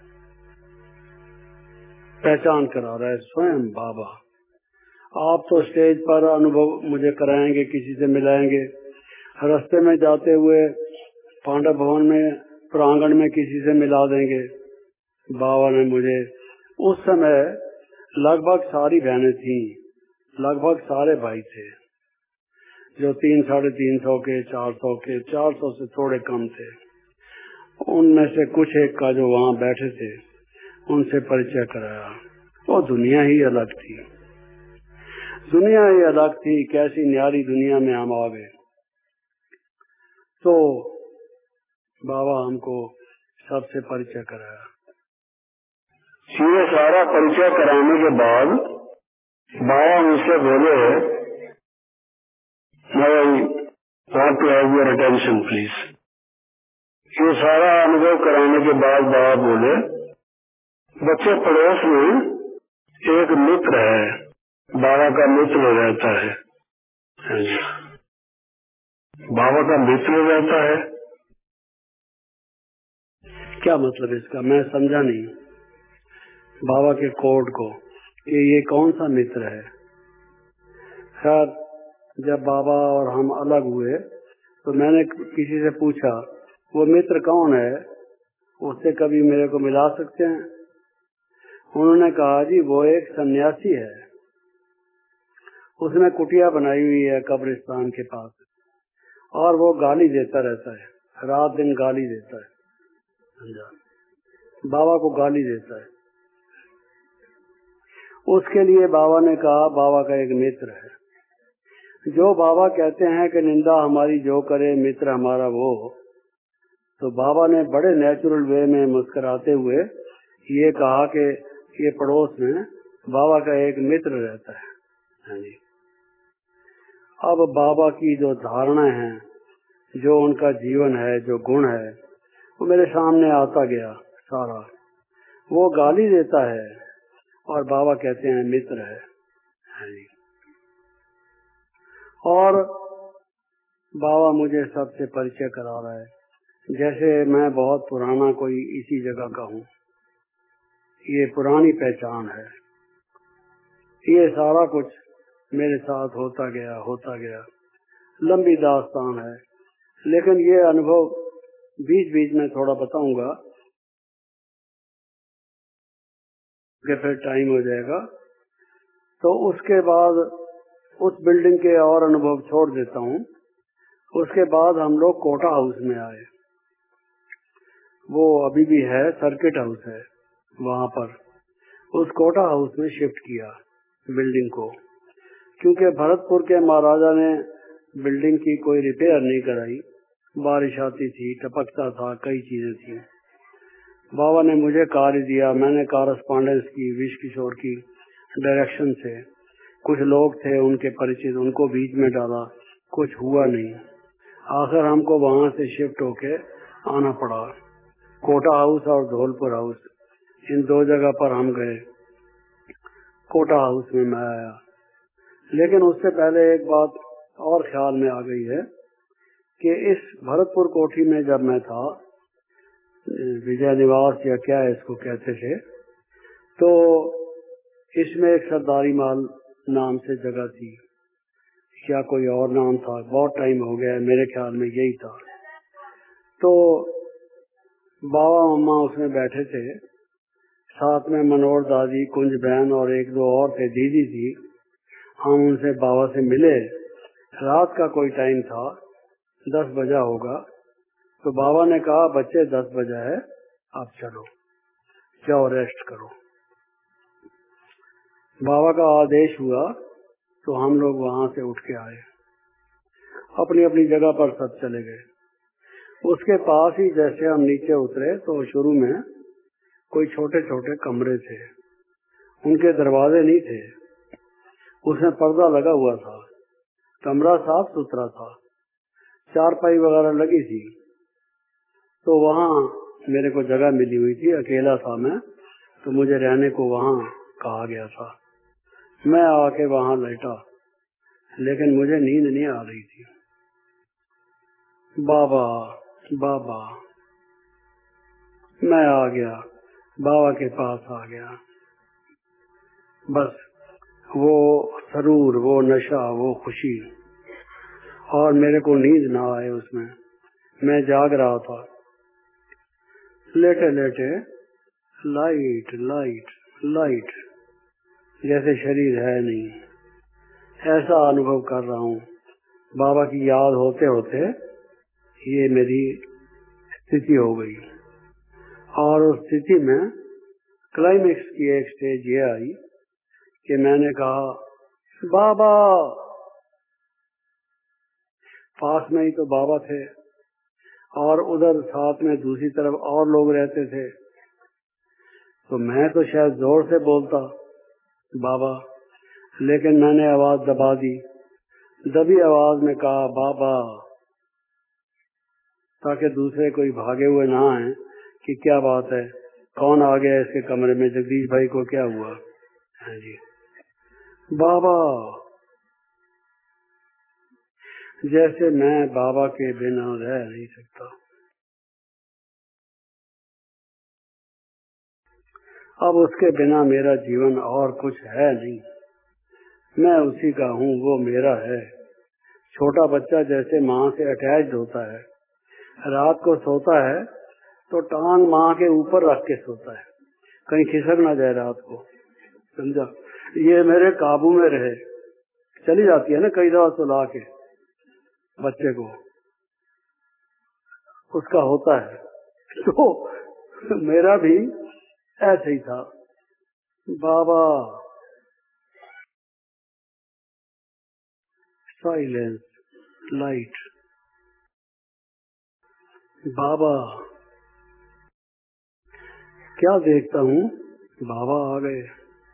पहचान करा रहा है। स्वयं बाबा। आप तो स्टेज पर अनुभव मुझे कराएंगे, किसी से मिलाएंगे, रास्ते में जाते हुए पांडव भवन में प्रांगण में किसी से मिला देंगे। बाबा ने मुझे, उस समय लगभग सारी बहनें थी, लगभग सारे भाई थे, जो 300-350 के, 400 के, 400 से थोड़े कम थे। उनमें से कुछ एक का जो वहाँ बैठे थे, उनसे परिचय कराया। वो दुनिया ही अलग थी, दुनिया ही अलग थी। कैसी न्यारी दुनिया में हम आ गए। तो बाबा हमको सबसे परिचय कराया। ये सारा परिचय कराने के बाद बाबा मुझसे बोले, to have your attention please. ये सारा अनुभव कराने के बाद बाबा बोले, बच्चे पड़ोस में एक मित्र है, बाबा का मित्र रहता है। बाबा का मित्र रहता है, क्या मतलब इसका? मैं समझा नहीं बाबा के कोड को कि ये कौन सा मित्र है। खैर जब बाबा और हम अलग हुए तो मैंने किसी से पूछा वो मित्र कौन है, उससे कभी मेरे को मिला सकते हैं? उन्होंने कहा जी वो एक सन्यासी है, उसने कुटिया बनाई हुई है कब्रिस्तान के पास और वो गाली देता रहता है, रात दिन गाली देता है, बाबा को गाली देता है। उसके लिए बाबा ने कहा बाबा का एक मित्र है, जो बाबा कहते हैं कि निंदा हमारी जो करे मित्र हमारा वो। तो बाबा ने बड़े नेचुरल वे में मुस्कुराते हुए ये कहा कि ये पड़ोस में बाबा का एक मित्र रहता है। हाँ जी। अब बाबा की जो धारणा है, जो उनका जीवन है, जो गुण है, वो मेरे सामने आता गया सारा। वो गाली देता है और बाबा कहते हैं मित्र है। हाँ जी। और बाबा मुझे सबसे परिचय करा रहा है जैसे मैं बहुत पुराना कोई इसी जगह का हूँ। ये पुरानी पहचान है। ये सारा कुछ मेरे साथ होता गया, लंबी दास्तान है, लेकिन ये अनुभव बीच बीच में थोड़ा बताऊंगा कि फिर टाइम हो जाएगा। तो उसके बाद उस बिल्डिंग के और अनुभव छोड़ देता हूँ। उसके बाद हम लोग कोटा हाउस में आए। वो अभी भी है, सर्किट हाउस है वहाँ पर। उस कोटा हाउस में शिफ्ट किया बिल्डिंग को, क्योंकि भरतपुर के महाराजा ने बिल्डिंग की कोई रिपेयर नहीं कराई। बारिश आती थी, टपकता था, कई चीजें थी। बाबा ने मुझे कार्य दिया, मैंने कॉरेस्पॉन्डेंस की विश किशोर की डायरेक्शन से। कुछ लोग थे उनके परिचित, उनको बीच में डाला, कुछ हुआ नहीं। आखिर हमको वहाँ से शिफ्ट होके आना पड़ा। कोटा हाउस और धौलपुर हाउस, इन दो जगह पर हम गए। कोटा हाउस में मैं आया, लेकिन उससे पहले एक बात और ख्याल में आ गई है कि इस भरतपुर कोठी में जब मैं था, विजय निवास या क्या इसको कहते थे, तो इसमें एक सरदारी माल नाम से जगह थी या कोई और नाम था, बहुत टाइम हो गया, मेरे ख्याल में यही था। तो बाबा मम्मा उसमें बैठे थे, साथ में मनोहर दादी, कुंज बहन और एक दो और थे, दीदी थी। हम उनसे बाबा से मिले। रात का कोई टाइम था, 10 बजा होगा। तो बाबा ने कहा बच्चे 10 बजा है, आप चलो, जाओ रेस्ट करो। बाबा का आदेश हुआ तो हम लोग वहाँ से उठ के आए, अपनी अपनी जगह पर सब चले गए। उसके पास ही जैसे हम नीचे उतरे तो शुरू में कोई छोटे छोटे कमरे थे, उनके दरवाजे नहीं थे, उसमें पर्दा लगा हुआ था, कमरा साफ सुथरा था, चारपाई वगैरह लगी थी। तो वहाँ मेरे को जगह मिली हुई थी, अकेला था मैं, तो मुझे रहने को वहाँ कहा गया था। मैं आके वहाँ लेटा, लेकिन मुझे नींद नहीं आ रही थी। बाबा बाबा, मैं आ गया, बाबा के पास आ गया। बस वो सरूर, वो नशा, वो खुशी, और मेरे को नींद ना आए उसमें। मैं जाग रहा था, लेटे लेटे लाइट लाइट लाइट, जैसे शरीर है नहीं, ऐसा अनुभव कर रहा हूँ। बाबा की याद होते होते ये मेरी स्थिति हो गई। और उस स्थिति में क्लाइमेक्स की एक स्टेज ये आई कि मैंने कहा बाबा। पास में ही तो बाबा थे और उधर साथ में दूसरी तरफ और लोग रहते थे, तो मैं तो शायद जोर से बोलता बाबा, लेकिन मैंने आवाज दबा दी, दबी आवाज में कहा बाबा। ताकि दूसरे कोई भागे हुए ना आए कि क्या बात है, कौन आ गया इसके कमरे में, जगदीश भाई को क्या हुआ है जी। बाबा, जैसे मैं बाबा के बिना रह नहीं सकता। अब उसके बिना मेरा जीवन और कुछ है नहीं, मैं उसी का हूँ, वो मेरा है। छोटा बच्चा जैसे माँ से अटैच्ड होता है, रात को सोता है तो टांग माँ के ऊपर रख के सोता है, कहीं खिसक ना जाए रात को, समझा। ये मेरे काबू में रहे। चली जाती है ना कई दफा सुला के बच्चे को, उसका होता है। तो मेरा भी ऐसे ही था। बाबा, साइलेंस, लाइट। बाबा, क्या देखता हूँ, बाबा आ गए।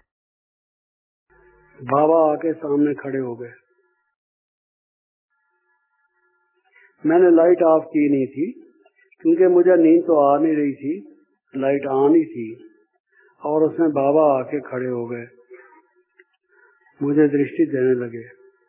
बाबा आके सामने खड़े हो गए। मैंने लाइट ऑफ की नहीं थी क्योंकि मुझे नींद तो आ नहीं रही थी, लाइट ऑन ही थी। और उसमें बाबा आके खड़े हो गए, मुझे दृष्टि देने लगे।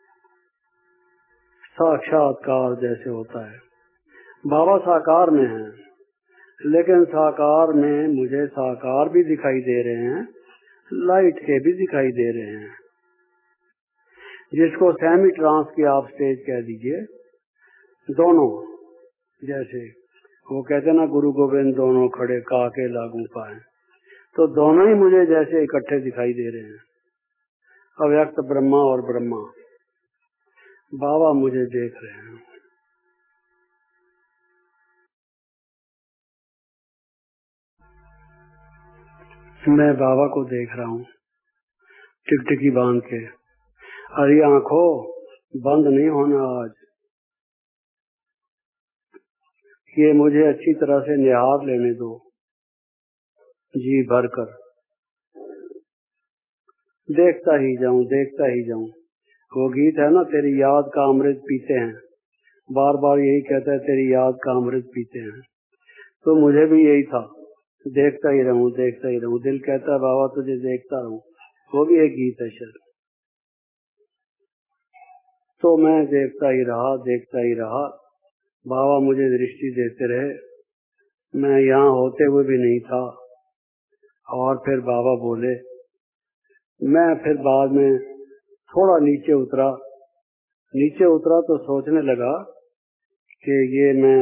साक्षात्कार जैसे होता है। बाबा साकार में हैं, लेकिन साकार में मुझे साकार भी दिखाई दे रहे हैं, लाइट के भी दिखाई दे रहे हैं, जिसको सेमी ट्रांस की आप स्टेज कह दीजिए। दोनों, जैसे वो कहते ना गुरु गोविंद दोनों खड़े काके लागू पाए, तो दोनों ही मुझे जैसे इकट्ठे दिखाई दे रहे हैं, अव्यक्त ब्रह्मा और ब्रह्मा। बाबा मुझे देख रहे हैं। मैं बाबा को देख रहा हूँ टिकटिकी बांध के। अरे आंखों, बंद नहीं होना आज, ये मुझे अच्छी तरह से निहार लेने दो, जी भरकर देखता ही जाऊं, देखता ही जाऊं। वो गीत है ना, तेरी याद का अमृत पीते हैं, बार बार यही कहता है, तेरी याद का अमृत पीते हैं। तो मुझे भी यही था, देखता ही रहूं, देखता ही रहूं। दिल कहता है बाबा तुझे देखता रहूं, वो भी एक गीत है शायद। तो मैं देखता ही रहा, देखता ही रहा। बाबा मुझे दृष्टि देते रहे, मैं यहाँ होते हुए भी नहीं था। और फिर बाबा बोले। मैं फिर बाद में थोड़ा नीचे उतरा तो सोचने लगा कि ये मैं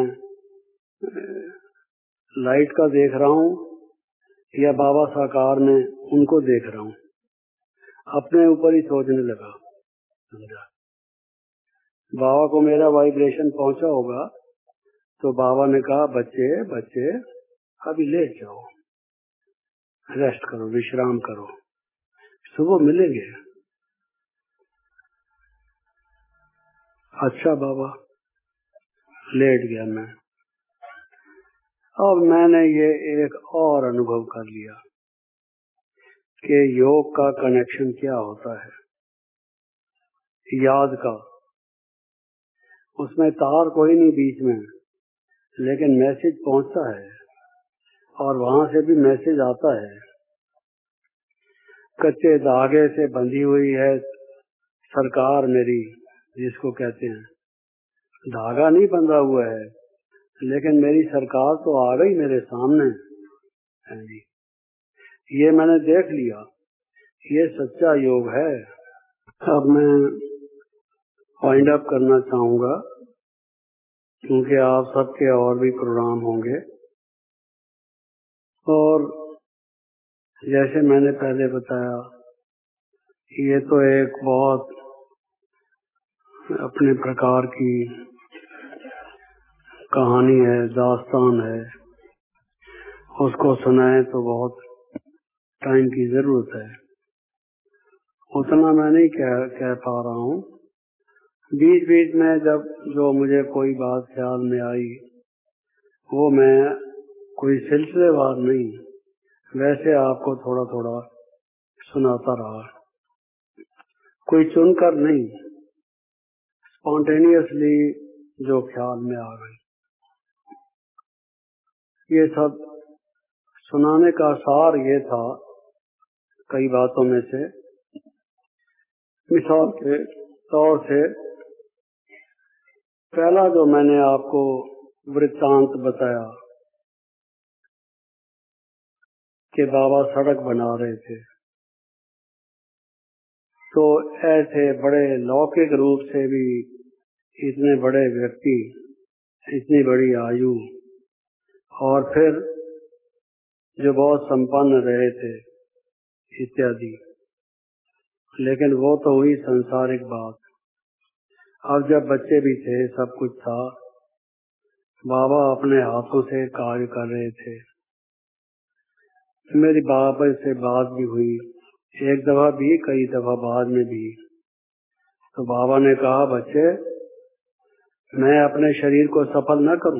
लाइट का देख रहा हूँ या बाबा साकार में उनको देख रहा हूँ। अपने ऊपर ही सोचने लगा, समझा। बाबा को मेरा वाइब्रेशन पहुंचा होगा, तो बाबा ने कहा बच्चे बच्चे अभी लेट जाओ, रेस्ट करो, विश्राम करो, सुबह मिलेंगे। अच्छा बाबा, लेट गया मैं। अब मैंने ये एक और अनुभव कर लिया कि योग का कनेक्शन क्या होता है, याद का। उसमें तार कोई नहीं बीच में, लेकिन मैसेज पहुंचता है और वहां से भी मैसेज आता है। कच्चे धागे से बंधी हुई है सरकार मेरी, जिसको कहते हैं, धागा नहीं बंधा हुआ है, लेकिन मेरी सरकार तो आ गई मेरे सामने है जी। ये मैंने देख लिया, ये सच्चा योग है। अब मैं वाइंड अप करना चाहूंगा, क्योंकि आप सबके और भी प्रोग्राम होंगे। और जैसे मैंने पहले बताया, ये तो एक बहुत अपने प्रकार की कहानी है, दास्तान है। उसको सुनाए तो बहुत टाइम की जरूरत है, उतना मैं नहीं कह पा रहा हूँ। बीच बीच में जब जो मुझे कोई बात ख्याल में आई, वो मैं कोई सिलसिलेवार नहीं, वैसे आपको थोड़ा थोड़ा सुनाता रहा, कोई चुनकर नहीं, स्पॉन्टेनियसली जो ख्याल में आ गई। ये सब सुनाने का सार ये था, कई बातों में से। मिसाल के तौर से पहला जो मैंने आपको वृत्तांत बताया कि बाबा सड़क बना रहे थे, तो ऐसे बड़े लौकिक रूप से भी इतने बड़े व्यक्ति, इतनी बड़ी आयु, और फिर जो बहुत संपन्न रहे थे इत्यादि, लेकिन वो तो हुई संसारिक बात। अब जब बच्चे भी थे, सब कुछ था, बाबा अपने हाथों से कार्य कर रहे थे। मेरी बाबा से बात भी हुई, एक दफा भी, कई दफा बाद में भी। तो बाबा ने कहा, बच्चे, मैं अपने शरीर को सफल न करूं,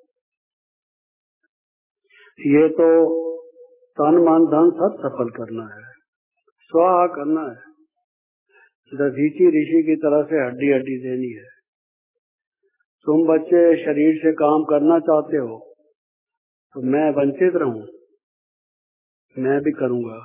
ये तो तन मन धन सब सफल करना है, स्वाहा करना है। दधीची ऋषि की तरह से हड्डी हड्डी देनी है। तुम बच्चे शरीर से काम करना चाहते हो, तो मैं वंचित रहूं, मैं भी करूंगा।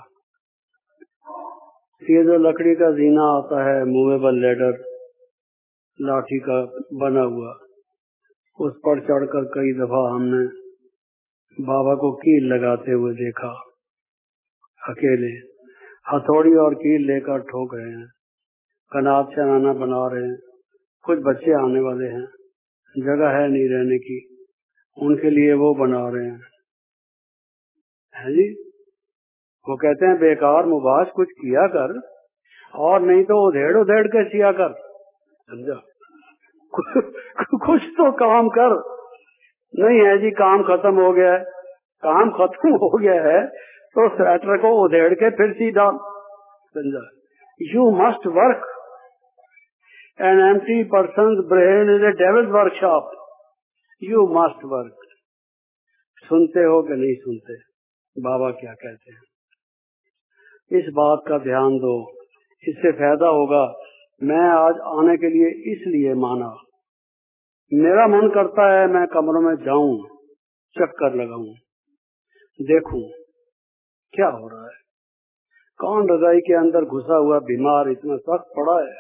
ये जो लकड़ी का जीना आता है, मूवेबल लेडर, लाठी का बना हुआ, उस पर चढ़कर कई दफा हमने बाबा को कील लगाते हुए देखा। अकेले हथौड़ी और कील लेकर ठोक रहे हैं, कनात शनाना बना रहे हैं। कुछ बच्चे आने वाले हैं, जगह है नहीं रहने की, उनके लिए वो बना रहे हैं, है जी। वो कहते हैं बेकार मुबाश कुछ किया कर, और नहीं तो उधेड़ उधेड़ के सिया कर, समझा। कुछ तो काम कर। नहीं है जी, काम खत्म हो गया है, काम खत्म हो गया है तो स्वेटर को उधेड़ के फिर सी डाल, समझा। You must work, an empty person's brain is a devil's workshop, you must work. सुनते हो कि नहीं सुनते बाबा क्या कहते हैं? इस बात का ध्यान दो, इससे फायदा होगा। मैं आज आने के लिए इसलिए माना, मेरा मन करता है मैं कमरों में जाऊं, चक्कर लगाऊं, देखूं क्या हो रहा है। कौन रजाई के अंदर घुसा हुआ बीमार इतना सख्त पड़ा है,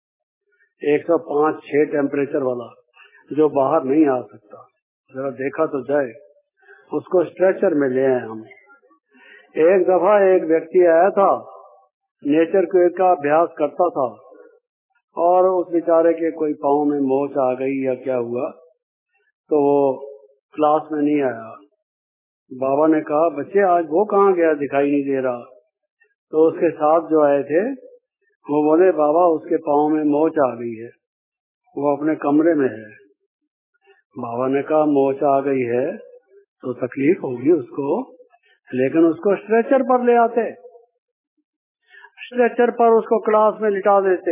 105-6 टेम्परेचर वाला, जो बाहर नहीं आ सकता, जरा देखा तो जाए। उसको स्ट्रेचर में ले आए हम। एक दफा एक व्यक्ति आया था, नेचर क्वेज का अभ्यास करता था, और उस बेचारे के कोई पाँव में मोच आ गई या क्या हुआ, तो वो क्लास में नहीं आया। बाबा ने कहा, बच्चे आज वो कहाँ गया, दिखाई नहीं दे रहा। तो उसके साथ जो आए थे वो बोले, बाबा उसके पाँव में मोच आ गई है, वो अपने कमरे में है। बाबा ने कहा, मोच आ गई है तो तकलीफ होगी उसको, लेकिन उसको स्ट्रेचर पर ले आते, स्ट्रेचर पर उसको क्लास में लिटा देते।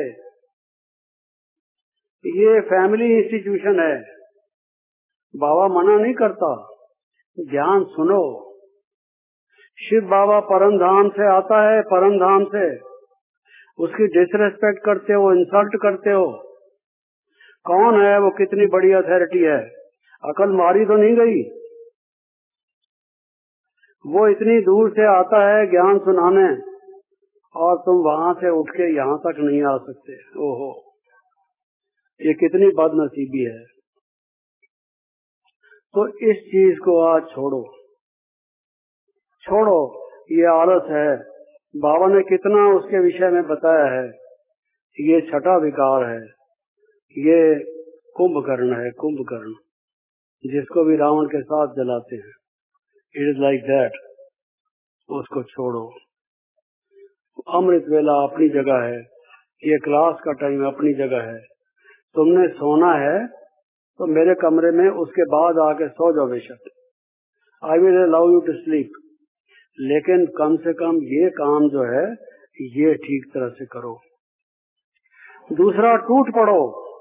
ये फैमिली इंस्टीट्यूशन है, बाबा मना नहीं करता, ज्ञान सुनो। शिव बाबा परम धाम से आता है, परम धाम से, उसकी डिसरेस्पेक्ट करते हो, इंसल्ट करते हो। कौन है वो, कितनी बड़ी अथॉरिटी है, अकल मारी तो नहीं गई। वो इतनी दूर से आता है ज्ञान सुनाने, और तुम वहां से उठ के यहाँ तक नहीं आ सकते। ओहो, ये कितनी बदनसीबी है। तो इस चीज को आज छोड़ो, छोड़ो, ये आलस है। बाबा ने कितना उसके विषय में बताया है। ये छठा विकार है, ये कुंभकर्ण है, कुंभकर्ण, जिसको भी रावण के साथ जलाते हैं। इट इज लाइक दैट, उसको छोड़ो। अमृत वेला अपनी जगह है, ये क्लास का टाइम अपनी जगह है। तुमने सोना है तो मेरे कमरे में उसके बाद आके सो जाओ बेशक, I will allow you to sleep, लेकिन कम से कम ये काम जो है ये ठीक तरह से करो। दूसरा, टूट पड़ो।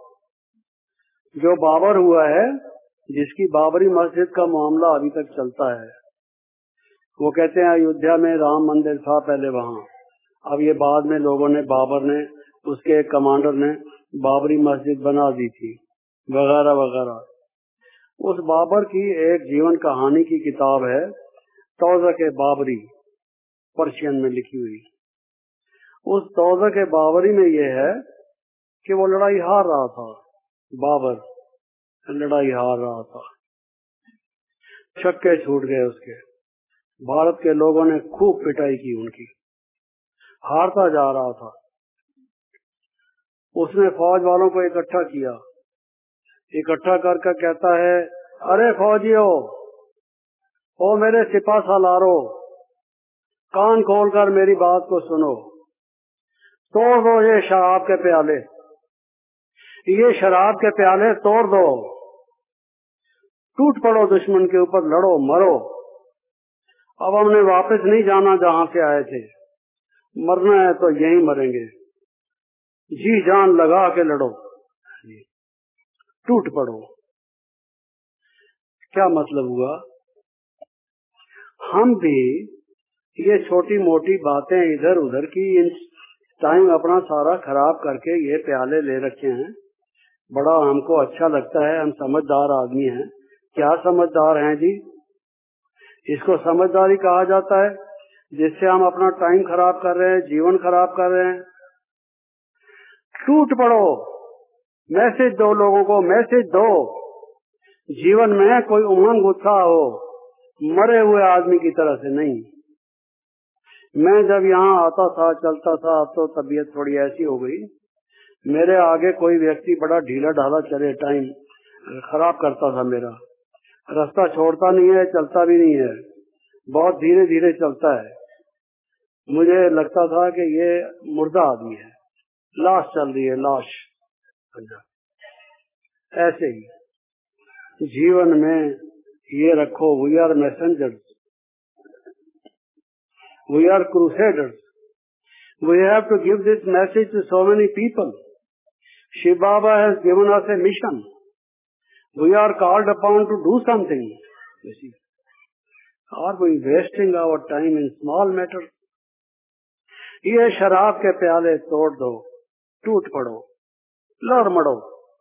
जो बाबर हुआ है, जिसकी बाबरी मस्जिद का मामला अभी तक चलता है, वो कहते हैं अयोध्या में राम मंदिर था पहले वहाँ, अब ये बाद में लोगों ने, बाबर ने, उसके कमांडर ने बाबरी मस्जिद बना दी थी, वगैरह वगैरह। उस बाबर की एक जीवन कहानी की किताब है, तौज़क़-ए-बाबरी, पर्शियन में लिखी हुई। उस तौज़क़-ए-बाबरी में यह है कि वो लड़ाई हार रहा था, बाबर लड़ाई हार रहा था, छक्के छूट गए उसके। भारत के लोगों ने खूब पिटाई की उनकी, हारता जा रहा था। उसने फौज वालों को इकट्ठा किया, इकट्ठा करके कहता है, अरे फौजियों, ओ मेरे सिपा सालारो, कान खोलकर मेरी बात को सुनो। तोड़ दो ये शराब के प्याले, ये शराब के प्याले तोड़ दो, टूट पड़ो दुश्मन के ऊपर, लड़ो मरो। अब हमने वापस नहीं जाना जहां से आए थे, मरना है तो यहीं मरेंगे, जी जान लगा के लड़ो, टूट पड़ो। क्या मतलब हुआ? हम भी ये छोटी मोटी बातें इधर उधर की, इन टाइम अपना सारा खराब करके ये प्याले ले रखे हैं। बड़ा हमको अच्छा लगता है, हम समझदार आदमी हैं। क्या समझदार हैं जी? इसको समझदारी कहा जाता है जिससे हम अपना टाइम खराब कर रहे हैं, जीवन खराब कर रहे हैं। टूट पड़ो, मैसेज दो लोगों को, मैसेज दो। जीवन में कोई उमंग उत्साह हो, मरे हुए आदमी की तरह से नहीं। मैं जब यहाँ आता था, चलता था, अब तो तबीयत थोड़ी ऐसी हो गई, मेरे आगे कोई व्यक्ति बड़ा ढीला ढाला चले, टाइम खराब करता था मेरा। रास्ता छोड़ता नहीं है, चलता भी नहीं है, बहुत धीरे धीरे चलता है। मुझे लगता था कि ये मुर्दा आदमी है, लाश चल रही है, लाश। ऐसे ही जीवन में ये रखो, we are messengers, we are crusaders, we have to give this message to so many people. Shiv Baba has given us a mission, we are called upon to do something. Are we wasting our time in small matter? ये शराब के प्याले तोड़ दो, टूट पड़ो, लड़ मड़ो।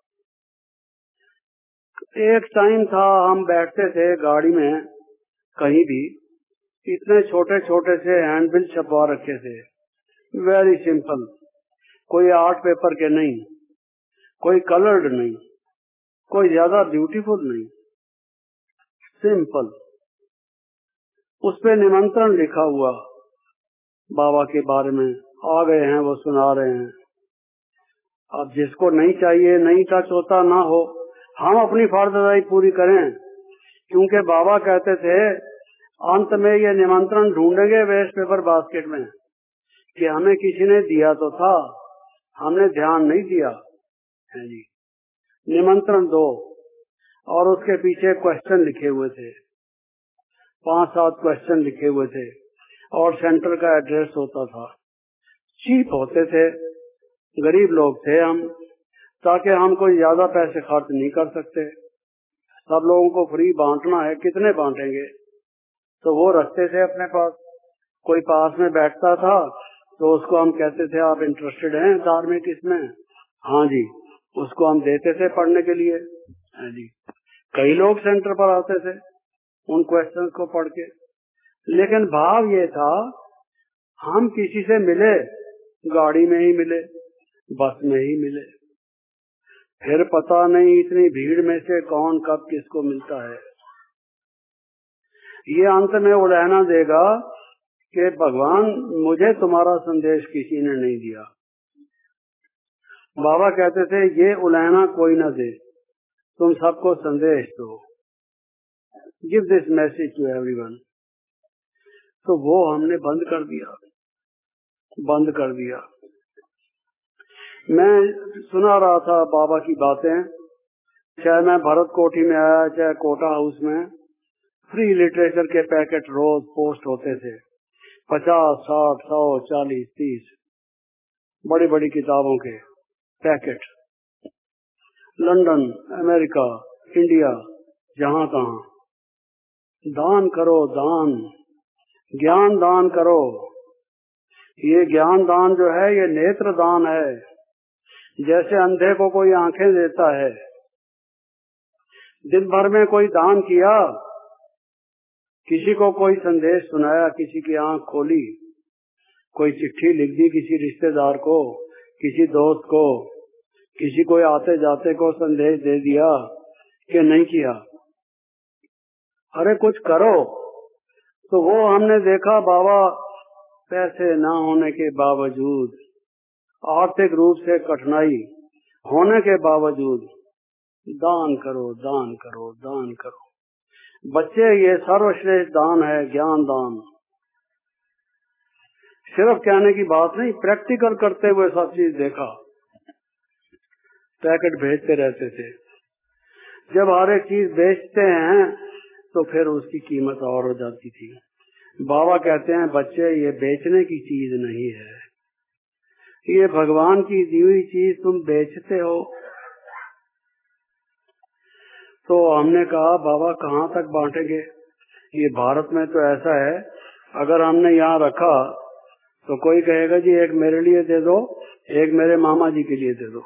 एक टाइम था, हम बैठते थे गाड़ी में कहीं भी, इतने छोटे छोटे से हैंडबिल छपवा रखे थे, वेरी सिंपल, कोई आर्ट पेपर के नहीं, कोई कलर्ड नहीं, कोई ज्यादा ब्यूटीफुल नहीं, सिंपल। उस पे निमंत्रण लिखा हुआ, बाबा के बारे में, आ गए हैं वो सुना रहे हैं। अब जिसको नहीं चाहिए, नहीं टच होता ना हो, हम अपनी फर्जदारी पूरी करें, क्योंकि बाबा कहते थे अंत में ये निमंत्रण ढूंढेंगे वेस्ट पेपर बास्केट में कि हमें किसी ने दिया तो था, हमने ध्यान नहीं दिया है जी। निमंत्रण दो, और उसके पीछे क्वेश्चन लिखे हुए थे, 5-7 क्वेश्चन लिखे हुए थे, और सेंटर का एड्रेस होता था। चीप होते थे, गरीब लोग थे हम, ताकि हम कोई ज्यादा पैसे खर्च नहीं कर सकते। सब लोगों को फ्री बांटना है, कितने बांटेंगे, तो वो रखते थे अपने पास। कोई पास में बैठता था तो उसको हम कहते थे, आप इंटरेस्टेड हैं धार्मिक इसमें? हाँ जी, उसको हम देते थे पढ़ने के लिए। हाँ जी, कई लोग सेंटर पर आते थे उन क्वेश्चंस को पढ़ के। लेकिन भाव ये था, हम किसी से मिले, गाड़ी में ही मिले, बस में ही मिले, फिर पता नहीं इतनी भीड़ में से कौन कब किसको मिलता है। ये अंत में उड़ाना देगा कि भगवान मुझे तुम्हारा संदेश किसी ने नहीं दिया। बाबा कहते थे ये उड़ाना कोई ना दे, तुम सबको संदेश दो, give this message to everyone. तो वो हमने बंद कर दिया, बंद कर दिया। मैं सुना रहा था बाबा की बातें, चाहे मैं भरत कोठी में आया, चाहे कोटा हाउस में, फ्री लिटरेचर के पैकेट रोज पोस्ट होते थे, 50, 60, 100, 40, 30 बड़ी बड़ी किताबों के पैकेट, लंदन, अमेरिका, इंडिया, जहां तहां। दान करो, दान, ज्ञान दान करो। ये ज्ञान दान जो है, ये नेत्र दान है। जैसे अंधे को कोई आंखें देता है, दिन भर में कोई दान किया, किसी को कोई संदेश सुनाया, किसी की आंख खोली, कोई चिट्ठी लिख दी किसी रिश्तेदार को, किसी दोस्त को, किसी को आते जाते को संदेश दे दिया कि नहीं किया? अरे कुछ करो। तो वो हमने देखा बाबा पैसे ना होने के बावजूद, आर्थिक रूप से कठिनाई होने के बावजूद दान करो, दान करो, दान करो। बच्चे, ये सर्वश्रेष्ठ दान है, ज्ञान दान। सिर्फ कहने की बात नहीं, प्रैक्टिकल करते हुए सब चीज देखा। पैकेट भेजते रहते थे। जब हर एक चीज बेचते हैं तो फिर उसकी कीमत और हो जाती थी। बाबा कहते हैं बच्चे, ये बेचने की चीज नहीं है, ये भगवान की दी हुई चीज तुम बेचते हो। तो हमने कहा बाबा कहाँ तक बांटेंगे? ये भारत में तो ऐसा है, अगर हमने यहाँ रखा तो कोई कहेगा जी एक मेरे लिए दे दो, एक मेरे मामा जी के लिए दे दो।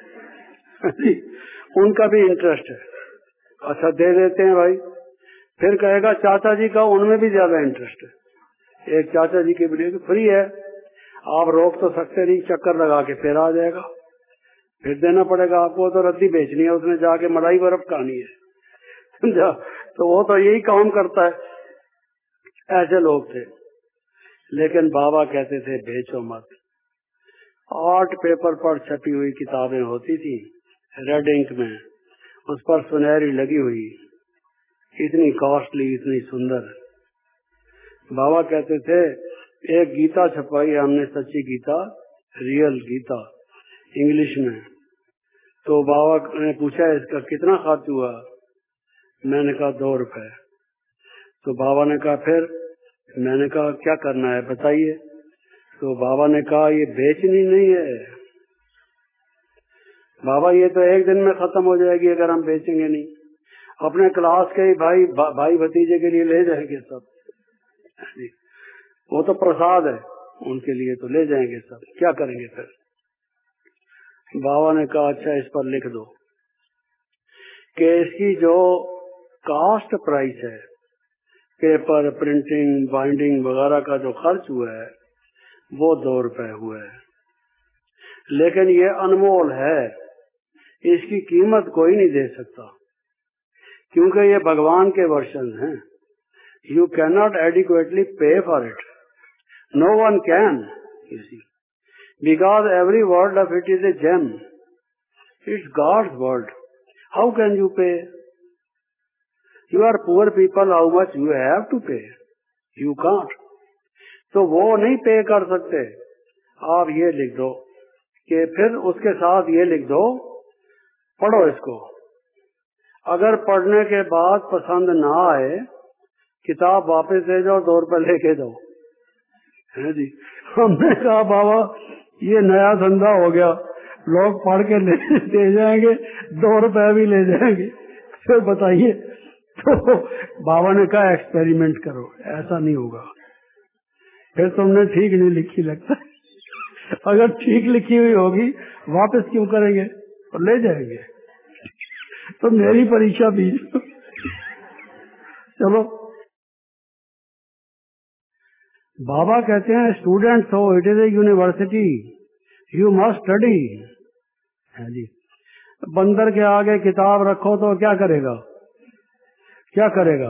उनका भी इंटरेस्ट है। अच्छा दे देते हैं भाई। फिर कहेगा चाचा जी का, उनमें भी ज्यादा इंटरेस्ट है। एक चाचा जी के लिए तो फ्री है, आप रोक तो सकते नहीं, चक्कर लगा के फिर आ जाएगा, फिर देना पड़ेगा आपको। तो रद्दी बेचनी है, उसने जाके मलाई बर्फ खानी है, समझा? तो वो तो यही काम करता है। ऐसे लोग थे। लेकिन बाबा कहते थे बेचो मत। आर्ट पेपर पर छपी हुई किताबें होती थी, रेड इंक में, उस पर सुनहरी लगी हुई, इतनी कॉस्टली, इतनी सुंदर। बाबा कहते थे एक गीता छपाई हमने, सच्ची गीता, रियल गीता, इंग्लिश में। तो बाबा ने पूछा इसका कितना खर्च हुआ? मैंने कहा 2 रुपए। तो बाबा ने कहा फिर? मैंने कहा क्या करना है बताइए। तो बाबा ने कहा ये बेचनी नहीं है बाबा, ये तो एक दिन में खत्म हो जाएगी अगर हम बेचेंगे नहीं। अपने क्लास के ही भाई भतीजे के लिए ले जाएंगे सब, वो तो प्रसाद है उनके लिए, तो ले जाएंगे सब, क्या करेंगे फिर? बाबा ने कहा अच्छा इस पर लिख दो कि इसकी जो कास्ट प्राइस है, पेपर, प्रिंटिंग, बाइंडिंग वगैरह का जो खर्च हुआ है वो 2 रुपए हुआ है, लेकिन ये अनमोल है, इसकी कीमत कोई नहीं दे सकता, क्योंकि ये भगवान के वर्षन हैं। You cannot adequately pay for it. No one can, you see, because every word of it is a gem. It's God's word. How can you pay? You are poor people, how much you have to pay? You can't. तो वो नहीं पे कर सकते। आप ये लिख दो कि फिर उसके साथ ये लिख दो, पढ़ो इसको, अगर पढ़ने के बाद पसंद ना आए किताब वापस दे जाओ, 2 रुपए लेके दो, है जी। हमने कहा बाबा ये नया धंधा हो गया, लोग पढ़ के ले जाएंगे, 2 रुपए भी ले जाएंगे, फिर बताइए। तो बाबा ने कहा एक्सपेरिमेंट करो, ऐसा नहीं होगा। फिर तुमने ठीक नहीं लिखी लगता। अगर ठीक लिखी हुई होगी वापस क्यों करेंगे, और ले जाएंगे। तो मेरी परीक्षा भी चलो। बाबा कहते हैं स्टूडेंट्स हो, it is a university, you must study, है जी। बंदर के आगे किताब रखो तो क्या करेगा, क्या करेगा?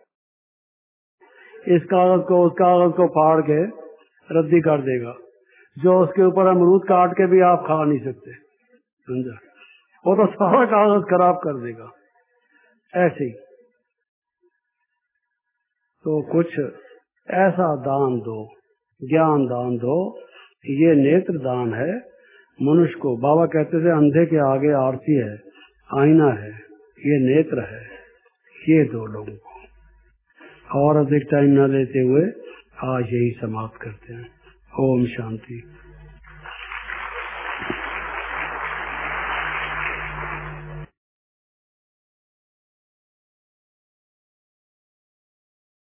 इस कागज को उस कागज को फाड़ के रद्दी कर देगा, जो उसके ऊपर अमरूद काट के भी आप खा नहीं सकते, समझा? वो तो सारा कागज खराब कर देगा। ऐसे ही तो कुछ ऐसा दान दो, ज्ञान दान दो, ये नेत्र दान है मनुष्य को। बाबा कहते थे अंधे के आगे आरती है, आईना है, ये नेत्र है, ये दो लोगों को। और अधिक टाइम न लेते हुए आज यही समाप्त करते हैं। ओम शांति।